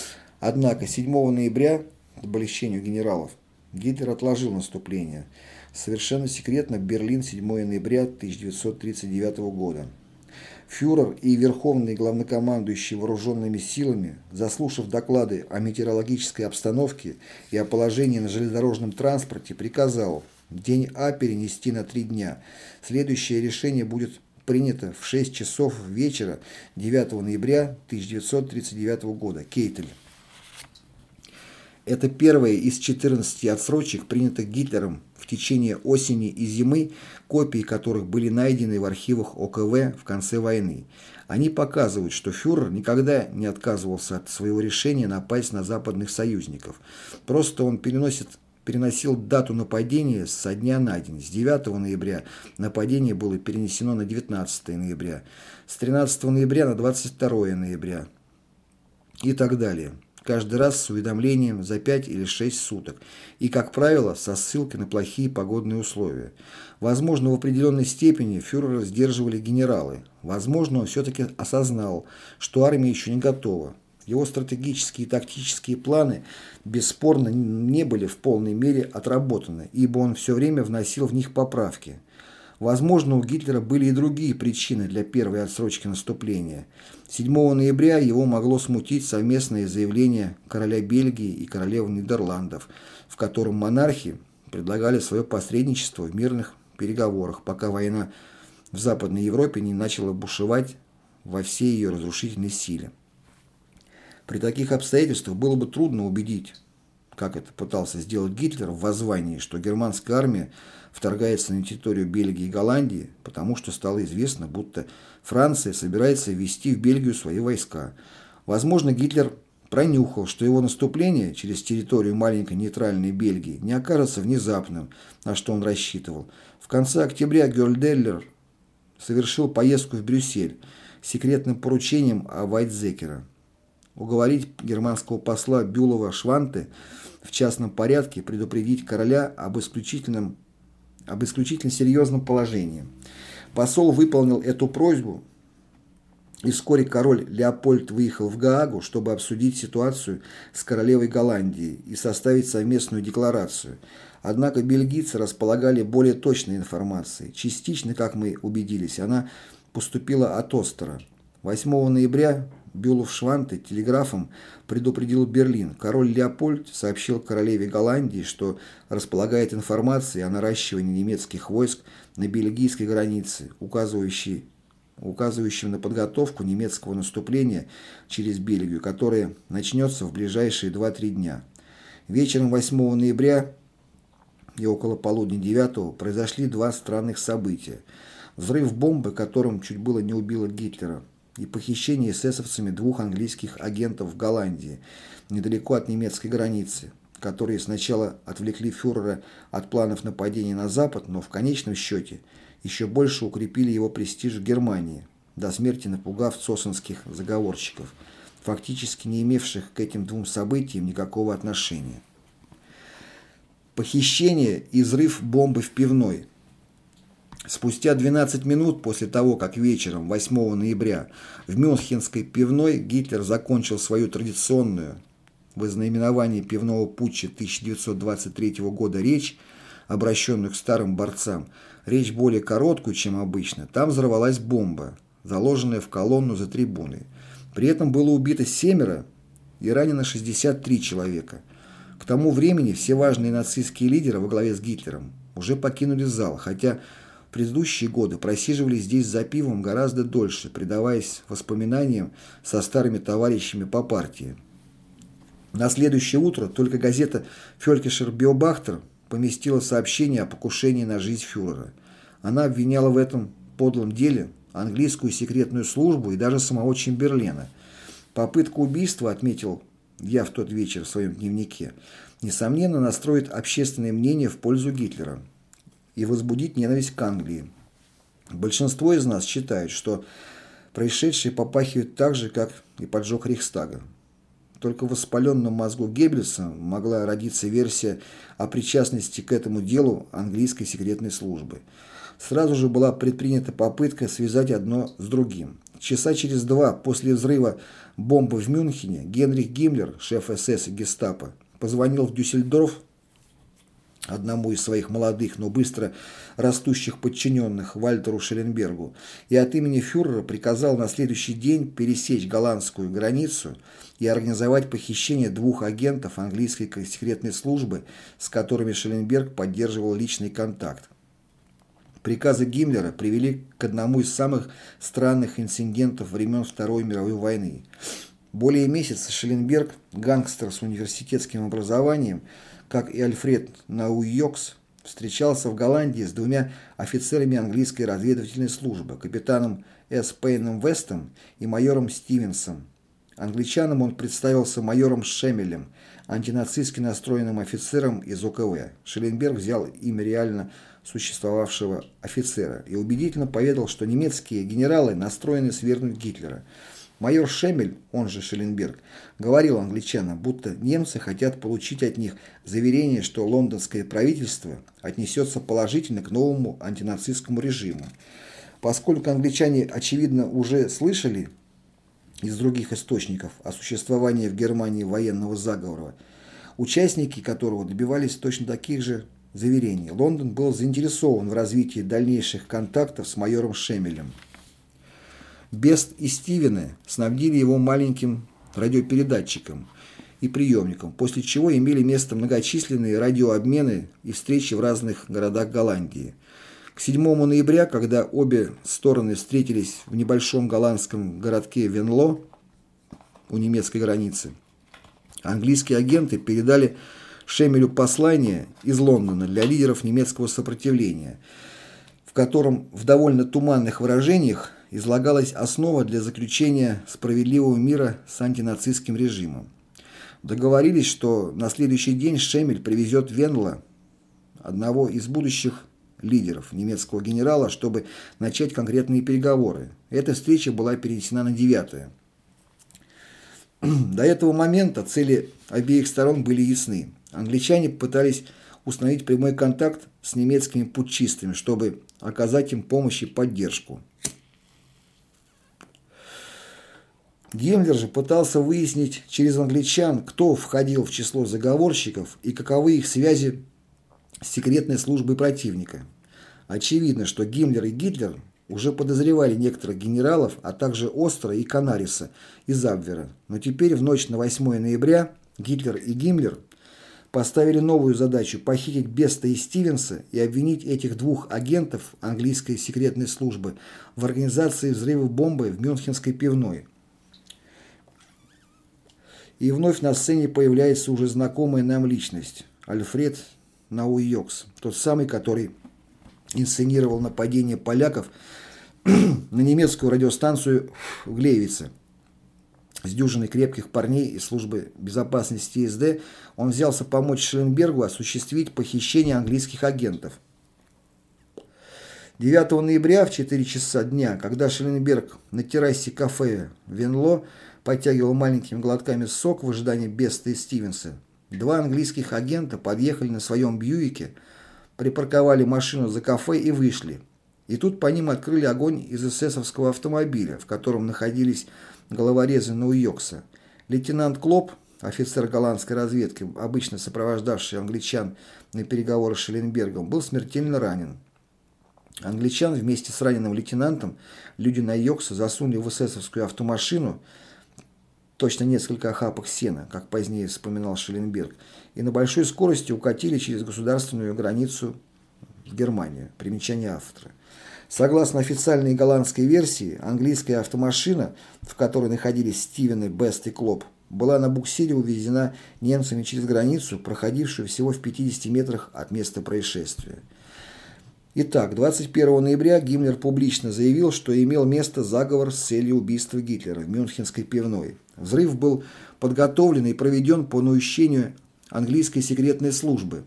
[SPEAKER 1] Однако 7 ноября, к облегчению генералов, Гитлер отложил наступление. Совершенно секретно, Берлин, 7 ноября 1939 года. Фюрер и верховный главнокомандующий вооруженными силами, заслушав доклады о метеорологической обстановке и о положении на железнодорожном транспорте, приказал день А перенести на 3 дня. Следующее решение будет принято в 6 часов вечера 9 ноября 1939 года. Кейтель. Это первая из 14 отсрочек, принятых Гитлером в течение осени и зимы, копии которых были найдены в архивах ОКВ в конце войны. Они показывают, что фюрер никогда не отказывался от своего решения напасть на западных союзников. Просто он переносил дату нападения со дня на день. С 9 ноября нападение было перенесено на 19 ноября, с 13 ноября на 22 ноября и так далее. Каждый раз с уведомлением за 5 или 6 суток и, как правило, со ссылкой на плохие погодные условия. Возможно, в определенной степени фюрера сдерживали генералы. Возможно, он все-таки осознал, что армия еще не готова. Его стратегические и тактические планы, бесспорно, не были в полной мере отработаны, ибо он все время вносил в них поправки. Возможно, у Гитлера были и другие причины для первой отсрочки наступления. 7 ноября его могло смутить совместное заявление короля Бельгии и королевы Нидерландов, в котором монархи предлагали свое посредничество в мирных переговорах, пока война в Западной Европе не начала бушевать во всей ее разрушительной силе. При таких обстоятельствах было бы трудно убедить, как это пытался сделать Гитлер в воззвании, что германская армия вторгается на территорию Бельгии и Голландии, потому что стало известно, будто Франция собирается ввести в Бельгию свои войска. Возможно, Гитлер пронюхал, что его наступление через территорию маленькой нейтральной Бельгии не окажется внезапным, на что он рассчитывал. В конце октября Гёрделлер совершил поездку в Брюссель с секретным поручением Вайтзекера уговорить германского посла Бюлова Шванте в частном порядке предупредить короля об исключительно серьезном положении. Посол выполнил эту просьбу, и вскоре король Леопольд выехал в Гаагу, чтобы обсудить ситуацию с королевой Голландии и составить совместную декларацию. Однако бельгийцы располагали более точной информацией. Частично, как мы убедились, она поступила от Остера. 8 ноября Бюлов-Шванте телеграфом предупредил Берлин. Король Леопольд сообщил королеве Голландии, что располагает информацией о наращивании немецких войск на бельгийской границе, указывающим на подготовку немецкого наступления через Бельгию, которое начнется в ближайшие 2-3 дня. Вечером 8 ноября и около полудня 9 произошли 2 странных события. Взрыв бомбы, которым чуть было не убило Гитлера, и похищение эсэсовцами 2 английских агентов в Голландии, недалеко от немецкой границы, которые сначала отвлекли фюрера от планов нападения на Запад, но в конечном счете еще больше укрепили его престиж в Германии, до смерти напугав цоссенских заговорщиков, фактически не имевших к этим 2 событиям никакого отношения. Похищение и взрыв бомбы в пивной. Спустя 12 минут после того, как вечером 8 ноября в Мюнхенской пивной Гитлер закончил свою традиционную в ознаменовании пивного путча 1923 года речь, обращенную к старым борцам, речь более короткую, чем обычно, там взорвалась бомба, заложенная в колонну за трибуной. При этом было убито 7 и ранено 63 человека. К тому времени все важные нацистские лидеры во главе с Гитлером уже покинули зал, хотя в предыдущие годы просиживали здесь за пивом гораздо дольше, предаваясь воспоминаниям со старыми товарищами по партии. На следующее утро только газета «Фелькишер Биобахтер» поместила сообщение о покушении на жизнь фюрера. Она обвиняла в этом подлом деле английскую секретную службу и даже самого Чемберлена. Попытка убийства, отметил я в тот вечер в своем дневнике, несомненно настроит общественное мнение в пользу Гитлера и возбудить ненависть к Англии. Большинство из нас считает, что происшедшее попахивает так же, как и поджог Рейхстага. Только в воспаленном мозгу Геббельса могла родиться версия о причастности к этому делу английской секретной службы. Сразу же была предпринята попытка связать одно с другим. Часа через 2 после взрыва бомбы в Мюнхене Генрих Гиммлер, шеф СС и гестапо, позвонил в Дюссельдорф одному из своих молодых, но быстро растущих подчиненных Вальтеру Шелленбергу, и от имени фюрера приказал на следующий день пересечь голландскую границу и организовать похищение 2 агентов английской секретной службы, с которыми Шелленберг поддерживал личный контакт. Приказы Гиммлера привели к одному из самых странных инцидентов времен Второй мировой войны. Более месяца Шелленберг, гангстер с университетским образованием, как и Альфред Науйокс, встречался в Голландии с 2 офицерами английской разведывательной службы, капитаном С. Пейном Вестом и майором Стивенсом. Англичанам он представился майором Шемелем, антинацистски настроенным офицером из ОКВ. Шелленберг взял имя реально существовавшего офицера и убедительно поведал, что немецкие генералы настроены свергнуть Гитлера. Майор Шемель, он же Шелленберг, говорил англичанам, будто немцы хотят получить от них заверение, что лондонское правительство отнесется положительно к новому антинацистскому режиму. Поскольку англичане, очевидно, уже слышали из других источников о существовании в Германии военного заговора, участники которого добивались точно таких же заверений, Лондон был заинтересован в развитии дальнейших контактов с майором Шемелем. Бест и Стивены снабдили его маленьким радиопередатчиком и приемником, после чего имели место многочисленные радиообмены и встречи в разных городах Голландии. К 7 ноября, когда обе стороны встретились в небольшом голландском городке Венло у немецкой границы, английские агенты передали Шемелю послание из Лондона для лидеров немецкого сопротивления, в котором в довольно туманных выражениях излагалась основа для заключения справедливого мира с антинацистским режимом. Договорились, что на следующий день Шемель привезет в Венло одного из будущих лидеров немецкого генерала, чтобы начать конкретные переговоры. Эта встреча была перенесена на 9-е. До этого момента цели обеих сторон были ясны. Англичане пытались установить прямой контакт с немецкими путчистами, чтобы оказать им помощь и поддержку. Гиммлер же пытался выяснить через англичан, кто входил в число заговорщиков и каковы их связи с секретной службой противника. Очевидно, что Гиммлер и Гитлер уже подозревали некоторых генералов, а также Остера и Канариса из Абвера. Но теперь в ночь на 8 ноября Гитлер и Гиммлер поставили новую задачу – похитить Беста и Стивенса и обвинить этих 2 агентов английской секретной службы в организации взрыва бомбы в Мюнхенской пивной. И вновь на сцене появляется уже знакомая нам личность – Альфред Науйокс, тот самый, который инсценировал нападение поляков на немецкую радиостанцию в Глейвице. С дюжиной крепких парней из службы безопасности СД он взялся помочь Шелленбергу осуществить похищение английских агентов. 9 ноября в 4 часа дня, когда Шелленберг на террасе кафе «Венло» подтягивал маленькими глотками сок в ожидании Беста и Стивенса, 2 английских агента подъехали на своем Бьюике, припарковали машину за кафе и вышли. И тут по ним открыли огонь из эсэсовского автомобиля, в котором находились головорезы Науйокса. Лейтенант Клоп, офицер голландской разведки, обычно сопровождавший англичан на переговоры с Шелленбергом, был смертельно ранен. Англичан вместе с раненым лейтенантом люди Науйокса засунули в эсэсовскую автомашину, точно несколько охапок сена, как позднее вспоминал Шелленберг, и на большой скорости укатили через государственную границу в Германию. Примечание автора. Согласно официальной голландской версии, английская автомашина, в которой находились Стивены, Бест и Клоп, была на буксире увезена немцами через границу, проходившую всего в 50 метрах от места происшествия. Итак, 21 ноября Гиммлер публично заявил, что имел место заговор с целью убийства Гитлера в Мюнхенской пивной. Взрыв был подготовлен и проведен по наущению английской секретной службы.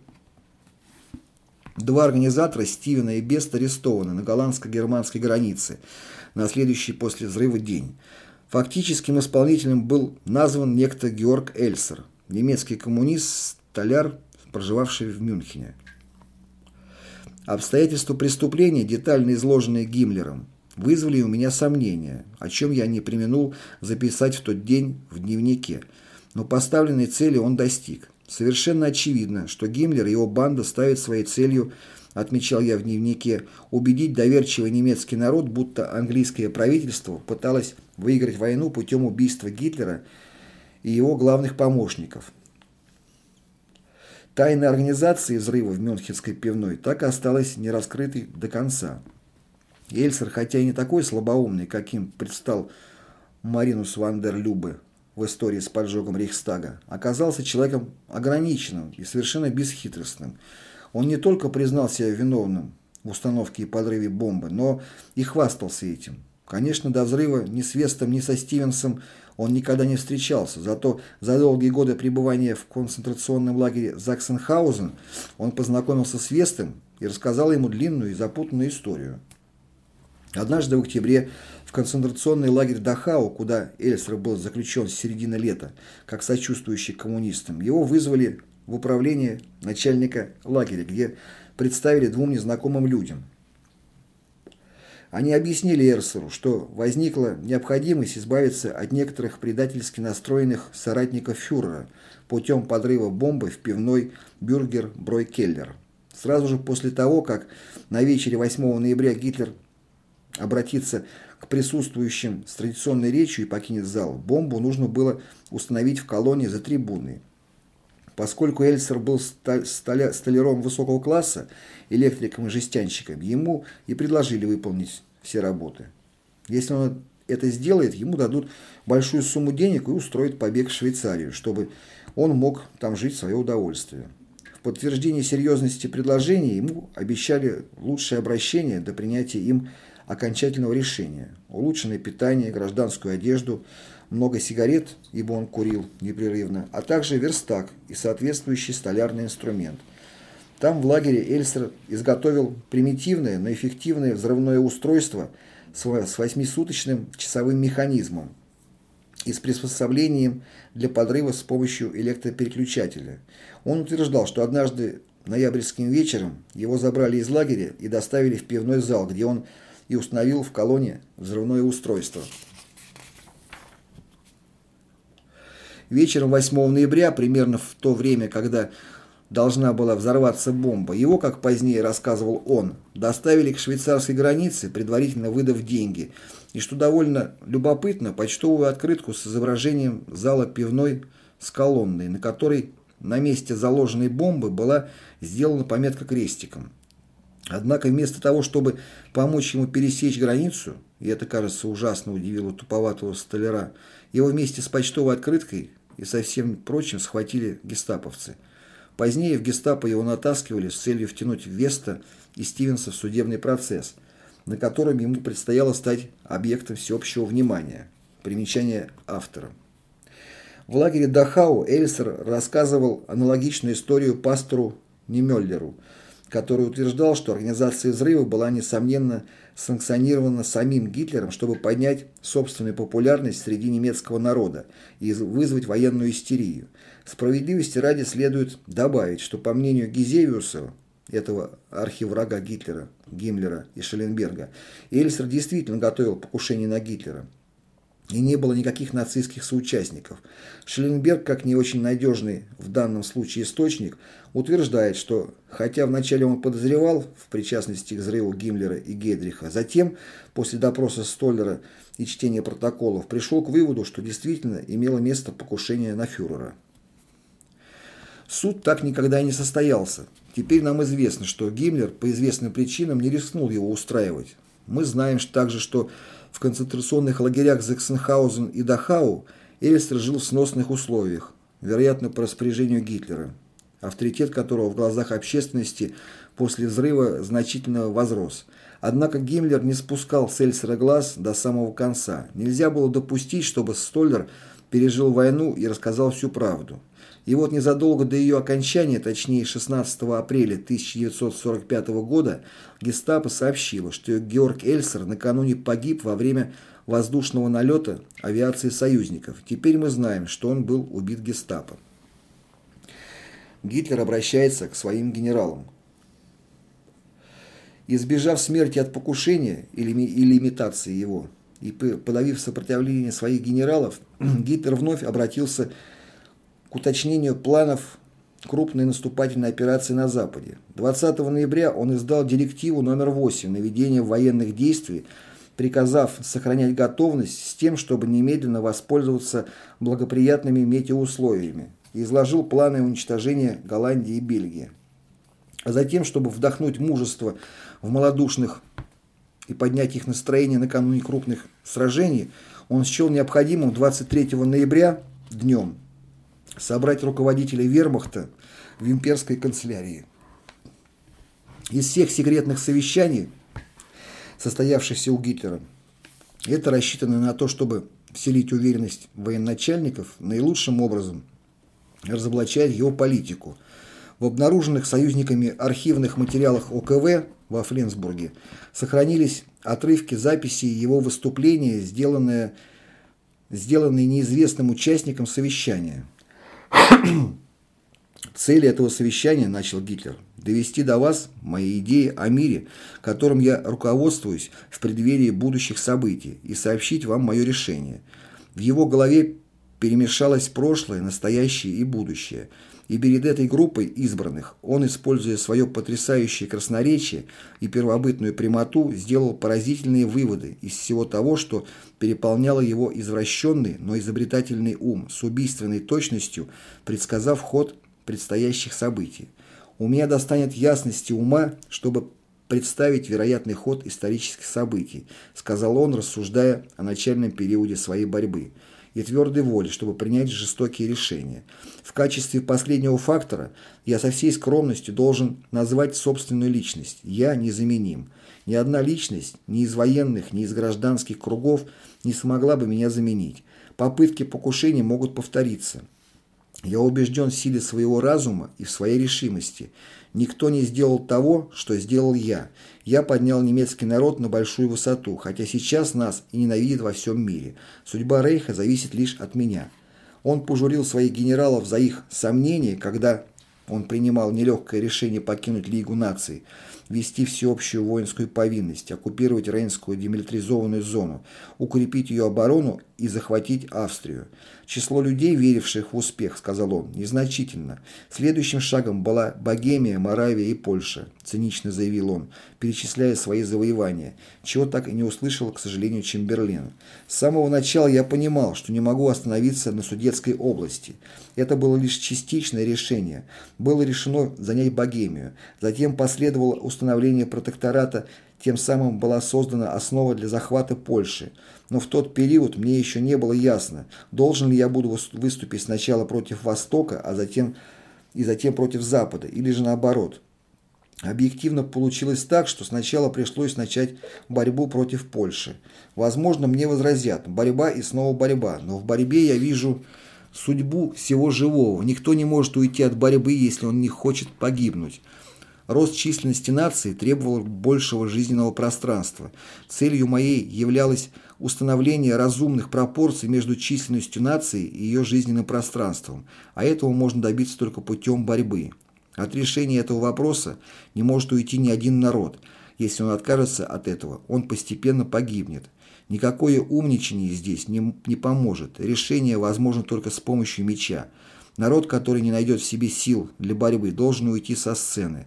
[SPEAKER 1] 2 организатора, Стивена и Бест, арестованы на голландско-германской границе на следующий после взрыва день. Фактическим исполнителем был назван некто Георг Эльсер, немецкий коммунист, столяр, проживавший в Мюнхене. Обстоятельства преступления, детально изложенные Гиммлером, вызвали у меня сомнения, о чем я не преминул записать в тот день в дневнике, но поставленной цели он достиг. Совершенно очевидно, что Гиммлер и его банда ставят своей целью, отмечал я в дневнике, убедить доверчивый немецкий народ, будто английское правительство пыталось выиграть войну путем убийства Гитлера и его главных помощников. Тайна организации взрыва в Мюнхенской пивной так и осталась нераскрытой до конца. Эльсер, хотя и не такой слабоумный, каким предстал Маринус ван дер Любе в истории с поджогом Рейхстага, оказался человеком ограниченным и совершенно бесхитростным. Он не только признал себя виновным в установке и подрыве бомбы, но и хвастался этим. Конечно, до взрыва ни с Вестом, ни со Стивенсом он никогда не встречался, зато за долгие годы пребывания в концентрационном лагере Заксенхаузен он познакомился с Вестом и рассказал ему длинную и запутанную историю. Однажды в октябре в концентрационный лагерь Дахау, куда Эльсер был заключен с середины лета, как сочувствующий коммунистам, его вызвали в управление начальника лагеря, где представили двум незнакомым людям. Они объяснили Эльсеру, что возникла необходимость избавиться от некоторых предательски настроенных соратников фюрера путем подрыва бомбы в пивной «Бюргер Бройкеллер». Сразу же после того, как на вечере 8 ноября Гитлер обратится к присутствующим с традиционной речью и покинет зал, бомбу нужно было установить в колонне за трибуной. Поскольку Эльсер был столяром высокого класса, электриком и жестянщиком, ему и предложили выполнить все работы. Если он это сделает, ему дадут большую сумму денег и устроят побег в Швейцарию, чтобы он мог там жить в свое удовольствие. В подтверждение серьезности предложения ему обещали лучшее обращение до принятия им окончательного решения, улучшенное питание, гражданскую одежду, много сигарет, ибо он курил непрерывно, а также верстак и соответствующий столярный инструмент. Там в лагере Эльсер изготовил примитивное, но эффективное взрывное устройство с 8-суточным часовым механизмом и с приспособлением для подрыва с помощью электропереключателя. Он утверждал, что однажды ноябрьским вечером его забрали из лагеря и доставили в пивной зал, где он и установил в колонне взрывное устройство. Вечером 8 ноября, примерно в то время, когда должна была взорваться бомба, его, как позднее рассказывал он, доставили к швейцарской границе, предварительно выдав деньги, и, что довольно любопытно, почтовую открытку с изображением зала пивной с колонной, на которой на месте заложенной бомбы была сделана пометка крестиком. Однако вместо того, чтобы помочь ему пересечь границу, и это, кажется, ужасно удивило туповатого столяра, его вместе с почтовой открыткой и со всем прочим схватили гестаповцы. Позднее в гестапо его натаскивали с целью втянуть Веста и Стивенса в судебный процесс, на котором ему предстояло стать объектом всеобщего внимания. Примечание автора. В лагере Дахау Эльсер рассказывал аналогичную историю пастору Немёллеру, который утверждал, что организация взрыва была, несомненно, санкционирована самим Гитлером, чтобы поднять собственную популярность среди немецкого народа и вызвать военную истерию. Справедливости ради следует добавить, что, по мнению Гизевиуса, этого архиврага Гитлера, Гиммлера и Шелленберга, Эльсер действительно готовил покушение на Гитлера. И не было никаких нацистских соучастников. Шелленберг, как не очень надежный в данном случае источник, утверждает, что, хотя вначале он подозревал в причастности к взрыву Гиммлера и Гейдриха, затем, после допроса Столлера и чтения протоколов, пришел к выводу, что действительно имело место покушение на фюрера. Суд так никогда и не состоялся. Теперь нам известно, что Гиммлер по известным причинам не рискнул его устраивать. Мы знаем также, что в концентрационных лагерях Заксенхаузен и Дахау Эльсер жил в сносных условиях, вероятно, по распоряжению Гитлера, авторитет которого в глазах общественности после взрыва значительно возрос. Однако Гиммлер не спускал с Эльсера глаз до самого конца. Нельзя было допустить, чтобы Столлер пережил войну и рассказал всю правду. И вот незадолго до ее окончания, точнее 16 апреля 1945 года, гестапо сообщило, что Георг Эльсер накануне погиб во время воздушного налета авиации союзников. Теперь мы знаем, что он был убит гестапо. Гитлер обращается к своим генералам. Избежав смерти от покушения или имитации его, и подавив сопротивление своих генералов, Гитлер вновь обратился к уточнению планов крупные наступательные операции на Западе. 20 ноября он издал директиву номер 8 на ведение военных действий, приказав сохранять готовность с тем, чтобы немедленно воспользоваться благоприятными метеоусловиями, и изложил планы уничтожения Голландии и Бельгии. А затем, чтобы вдохнуть мужество в малодушных и поднять их настроение накануне крупных сражений, он счел необходимым 23 ноября днем собрать руководителей вермахта в имперской канцелярии. Из всех секретных совещаний, состоявшихся у Гитлера, это рассчитано на то, чтобы вселить уверенность военачальников наилучшим образом разоблачать его политику. В обнаруженных союзниками архивных материалах ОКВ во Фленсбурге сохранились отрывки записей его выступления, сделанные неизвестным участникам совещания. Цель этого совещания, начал Гитлер, довести до вас мои идеи о мире, которым я руководствуюсь в преддверии будущих событий, и сообщить вам мое решение. В его голове перемешалось прошлое, настоящее и будущее. И перед этой группой избранных он, используя свое потрясающее красноречие и первобытную прямоту, сделал поразительные выводы из всего того, что переполняло его извращенный, но изобретательный ум, с убийственной точностью предсказав ход предстоящих событий. У меня достанет ясности ума, чтобы представить вероятный ход исторических событий, сказал он, рассуждая о начальном периоде своей борьбы, и твердой воли, чтобы принять жестокие решения. В качестве последнего фактора я со всей скромностью должен назвать собственную личность. Я незаменим. Ни одна личность, ни из военных, ни из гражданских кругов не смогла бы меня заменить. Попытки покушения могут повториться. Я убежден в силе своего разума и в своей решимости. Никто не сделал того, что сделал я. Я поднял немецкий народ на большую высоту, хотя сейчас нас и ненавидят во всем мире. Судьба Рейха зависит лишь от меня. Он пожурил своих генералов за их сомнения, когда он принимал нелегкое решение покинуть Лигу наций, ввести всеобщую воинскую повинность, оккупировать Рейнскую демилитаризованную зону, укрепить ее оборону и захватить Австрию. Число людей, веривших в успех, сказал он, незначительно. Следующим шагом была Богемия, Моравия и Польша, цинично заявил он, перечисляя свои завоевания, чего так и не услышал, к сожалению, Чемберлен. С самого начала я понимал, что не могу остановиться на Судетской области. Это было лишь частичное решение. Было решено занять Богемию. Затем последовало установление протектората, тем самым была создана основа для захвата Польши. Но в тот период мне еще не было ясно, должен ли я буду выступить сначала против Востока, а затем против Запада, или же наоборот. Объективно получилось так, что сначала пришлось начать борьбу против Польши. Возможно, мне возразят, борьба и снова борьба, но в борьбе я вижу судьбу всего живого. Никто не может уйти от борьбы, если он не хочет погибнуть. Рост численности нации требовал большего жизненного пространства. Целью моей являлось установление разумных пропорций между численностью нации и ее жизненным пространством, а этого можно добиться только путем борьбы. От решения этого вопроса не может уйти ни один народ. Если он откажется от этого, он постепенно погибнет. Никакое умничание здесь не поможет. Решение возможно только с помощью меча. Народ, который не найдет в себе сил для борьбы, должен уйти со сцены.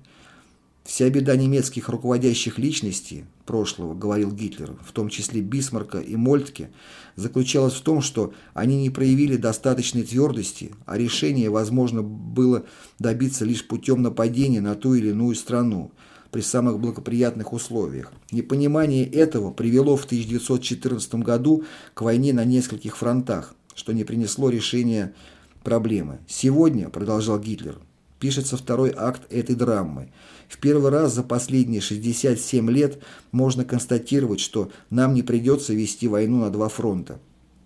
[SPEAKER 1] Вся беда немецких руководящих личностей прошлого, говорил Гитлер, в том числе Бисмарка и Мольтке, заключалась в том, что они не проявили достаточной твердости, а решение возможно было добиться лишь путем нападения на ту или иную страну при самых благоприятных условиях. Непонимание этого привело в 1914 году к войне на нескольких фронтах, что не принесло решения проблемы. Сегодня, продолжал Гитлер, пишется второй акт этой драмы. В первый раз за последние 67 лет можно констатировать, что нам не придется вести войну на два фронта.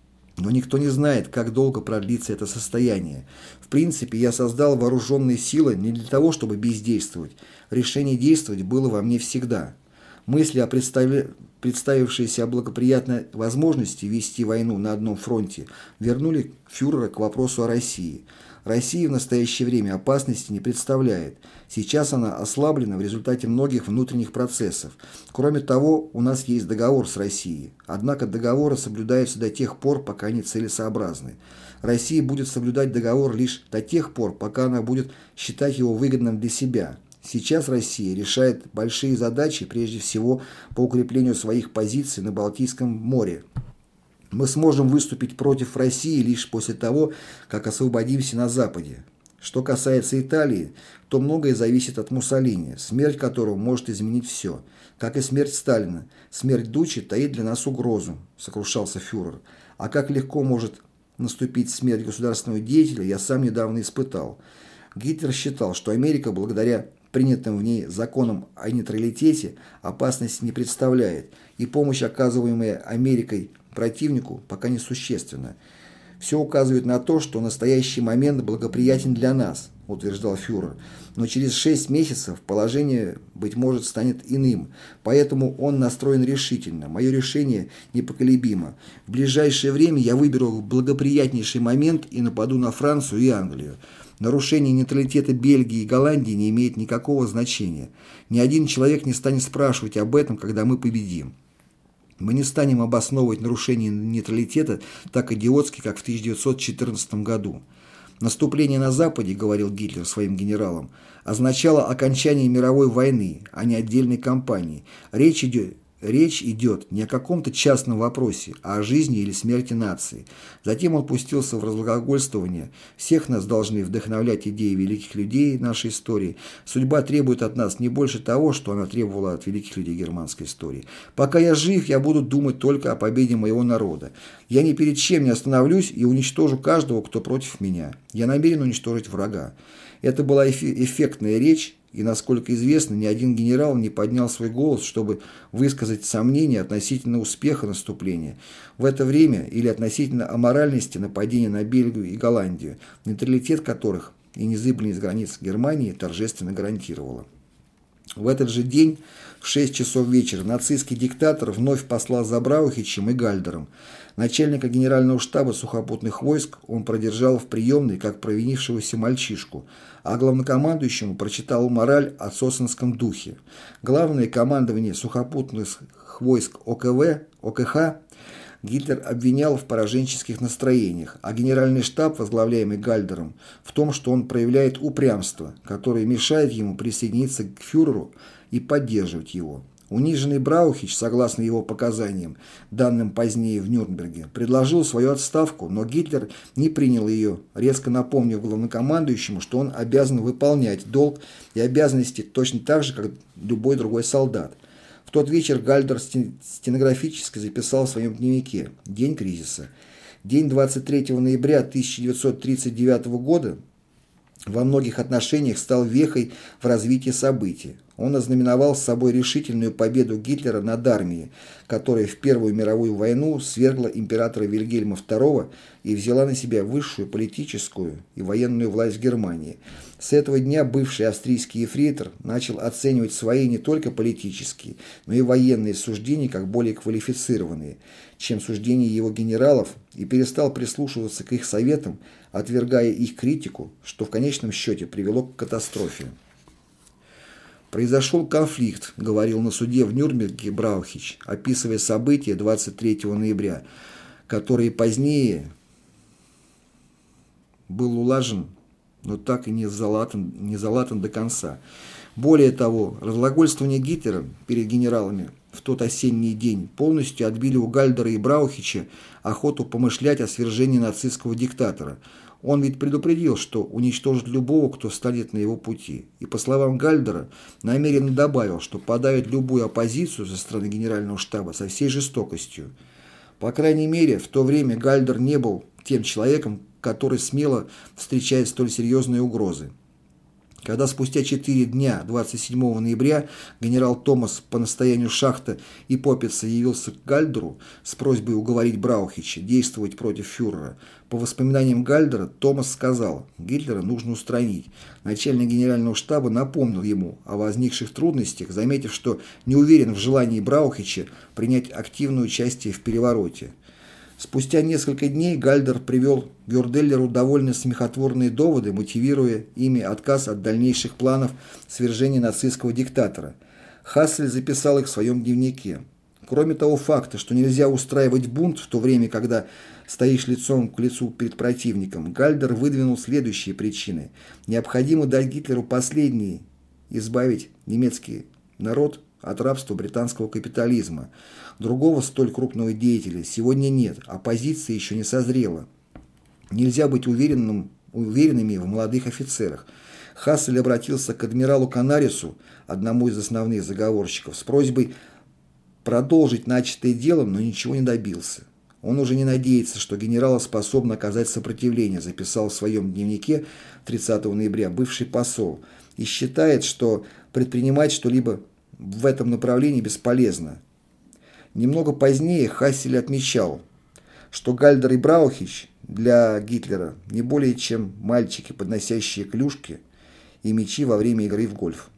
[SPEAKER 1] Но никто не знает, как долго продлится это состояние. В принципе, я создал вооруженные силы не для того, чтобы бездействовать. Решение действовать было во мне всегда. Мысли о представившейся благоприятной возможности вести войну на одном фронте вернули фюрера к вопросу о России. Россия в настоящее время опасности не представляет. Сейчас она ослаблена в результате многих внутренних процессов. Кроме того, у нас есть договор с Россией. Однако договоры соблюдаются до тех пор, пока они целесообразны. Россия будет соблюдать договор лишь до тех пор, пока она будет считать его выгодным для себя. Сейчас Россия решает большие задачи, прежде всего по укреплению своих позиций на Балтийском море. Мы сможем выступить против России лишь после того, как освободимся на Западе. Что касается Италии, то многое зависит от Муссолини, смерть которого может изменить все. Как и смерть Сталина, смерть Дуччи таит для нас угрозу, сокрушался фюрер. А как легко может наступить смерть государственного деятеля, я сам недавно испытал. Гитлер считал, что Америка, благодаря принятым в ней законам о нейтралитете, опасности не представляет, и помощь, оказываемая Америкой противнику, пока несущественна. Все указывает на то, что настоящий момент благоприятен для нас, утверждал фюрер, но через 6 месяцев положение, быть может, станет иным, поэтому он настроен решительно. Мое решение непоколебимо. В ближайшее время я выберу благоприятнейший момент и нападу на Францию и Англию. Нарушение нейтралитета Бельгии и Голландии не имеет никакого значения. Ни один человек не станет спрашивать об этом, когда мы победим. Мы не станем обосновывать нарушение нейтралитета так идиотски, как в 1914 году. Наступление на Западе, говорил Гитлер своим генералам, означало окончание мировой войны, а не отдельной кампании. Речь идет не о каком-то частном вопросе, а о жизни или смерти нации. Затем он пустился в разглагольствование. Всех нас должны вдохновлять идеи великих людей нашей истории. Судьба требует от нас не больше того, что она требовала от великих людей германской истории. Пока я жив, я буду думать только о победе моего народа. Я ни перед чем не остановлюсь и уничтожу каждого, кто против меня. Я намерен уничтожить врага. Это была эффектная речь, и, насколько известно, ни один генерал не поднял свой голос, чтобы высказать сомнения относительно успеха наступления в это время или относительно аморальности нападения на Бельгию и Голландию, нейтралитет которых и незыблемость границ Германии торжественно гарантировала. В этот же день в 6 часов вечера нацистский диктатор вновь послал за Браухичем и Гальдером. Начальника генерального штаба сухопутных войск он продержал в приемной как провинившегося мальчишку, а главнокомандующему прочитал мораль о сосенском духе. Главное командование сухопутных войск ОКХ Гитлер обвинял в пораженческих настроениях, а генеральный штаб, возглавляемый Гальдером, в том, что он проявляет упрямство, которое мешает ему присоединиться к фюреру и поддерживать его. Униженный Браухич, согласно его показаниям, данным позднее в Нюрнберге, предложил свою отставку, но Гитлер не принял ее, резко напомнив главнокомандующему, что он обязан выполнять долг и обязанности точно так же, как любой другой солдат. В тот вечер Гальдер стенографически записал в своем дневнике «День кризиса». День 23 ноября 1939 года во многих отношениях стал вехой в развитии событий. Он ознаменовал с собой решительную победу Гитлера над армией, которая в Первую мировую войну свергла императора Вильгельма II и взяла на себя высшую политическую и военную власть в Германии. С этого дня бывший австрийский ефрейтор начал оценивать свои не только политические, но и военные суждения как более квалифицированные, чем суждения его генералов, и перестал прислушиваться к их советам, отвергая их критику, что в конечном счете привело к катастрофе. «Произошел конфликт», — говорил на суде в Нюрнберге Браухич, описывая события 23 ноября, который позднее был улажен, но так и не залатан до конца. Более того, разглагольствования Гитлера перед генералами в тот осенний день полностью отбили у Гальдера и Браухича охоту помышлять о свержении нацистского диктатора. Он ведь предупредил, что уничтожит любого, кто станет на его пути. И, по словам Гальдера, намеренно добавил, что подавит любую оппозицию со стороны генерального штаба со всей жестокостью. По крайней мере, в то время Гальдер не был тем человеком, который смело встречает столь серьезные угрозы. Когда спустя 4 дня, 27 ноября, генерал Томас по настоянию Шахта и Поппица явился к Гальдеру с просьбой уговорить Браухича действовать против фюрера, по воспоминаниям Гальдера, Томас сказал, Гитлера нужно устранить. Начальник генерального штаба напомнил ему о возникших трудностях, заметив, что не уверен в желании Браухича принять активное участие в перевороте. Спустя несколько дней Гальдер привел Бюрделлеру довольно смехотворные доводы, мотивируя ими отказ от дальнейших планов свержения нацистского диктатора. Хассель записал их в своем дневнике. Кроме того факта, что нельзя устраивать бунт в то время, когда стоишь лицом к лицу перед противником, Гальдер выдвинул следующие причины. Необходимо дать Гитлеру последний, избавить немецкий народ от рабства британского капитализма. Другого столь крупного деятеля сегодня нет, оппозиция еще не созрела. Нельзя быть уверенными в молодых офицерах. Хассель обратился к адмиралу Канарису, одному из основных заговорщиков, с просьбой продолжить начатое дело, но ничего не добился. Он уже не надеется, что генералы способны оказать сопротивление, записал в своем дневнике 30 ноября бывший посол, и считает, что предпринимать что-либо в этом направлении бесполезно. Немного позднее Хассель отмечал, что Гальдер и Браухич для Гитлера не более чем мальчики, подносящие клюшки и мячи во время игры в гольф.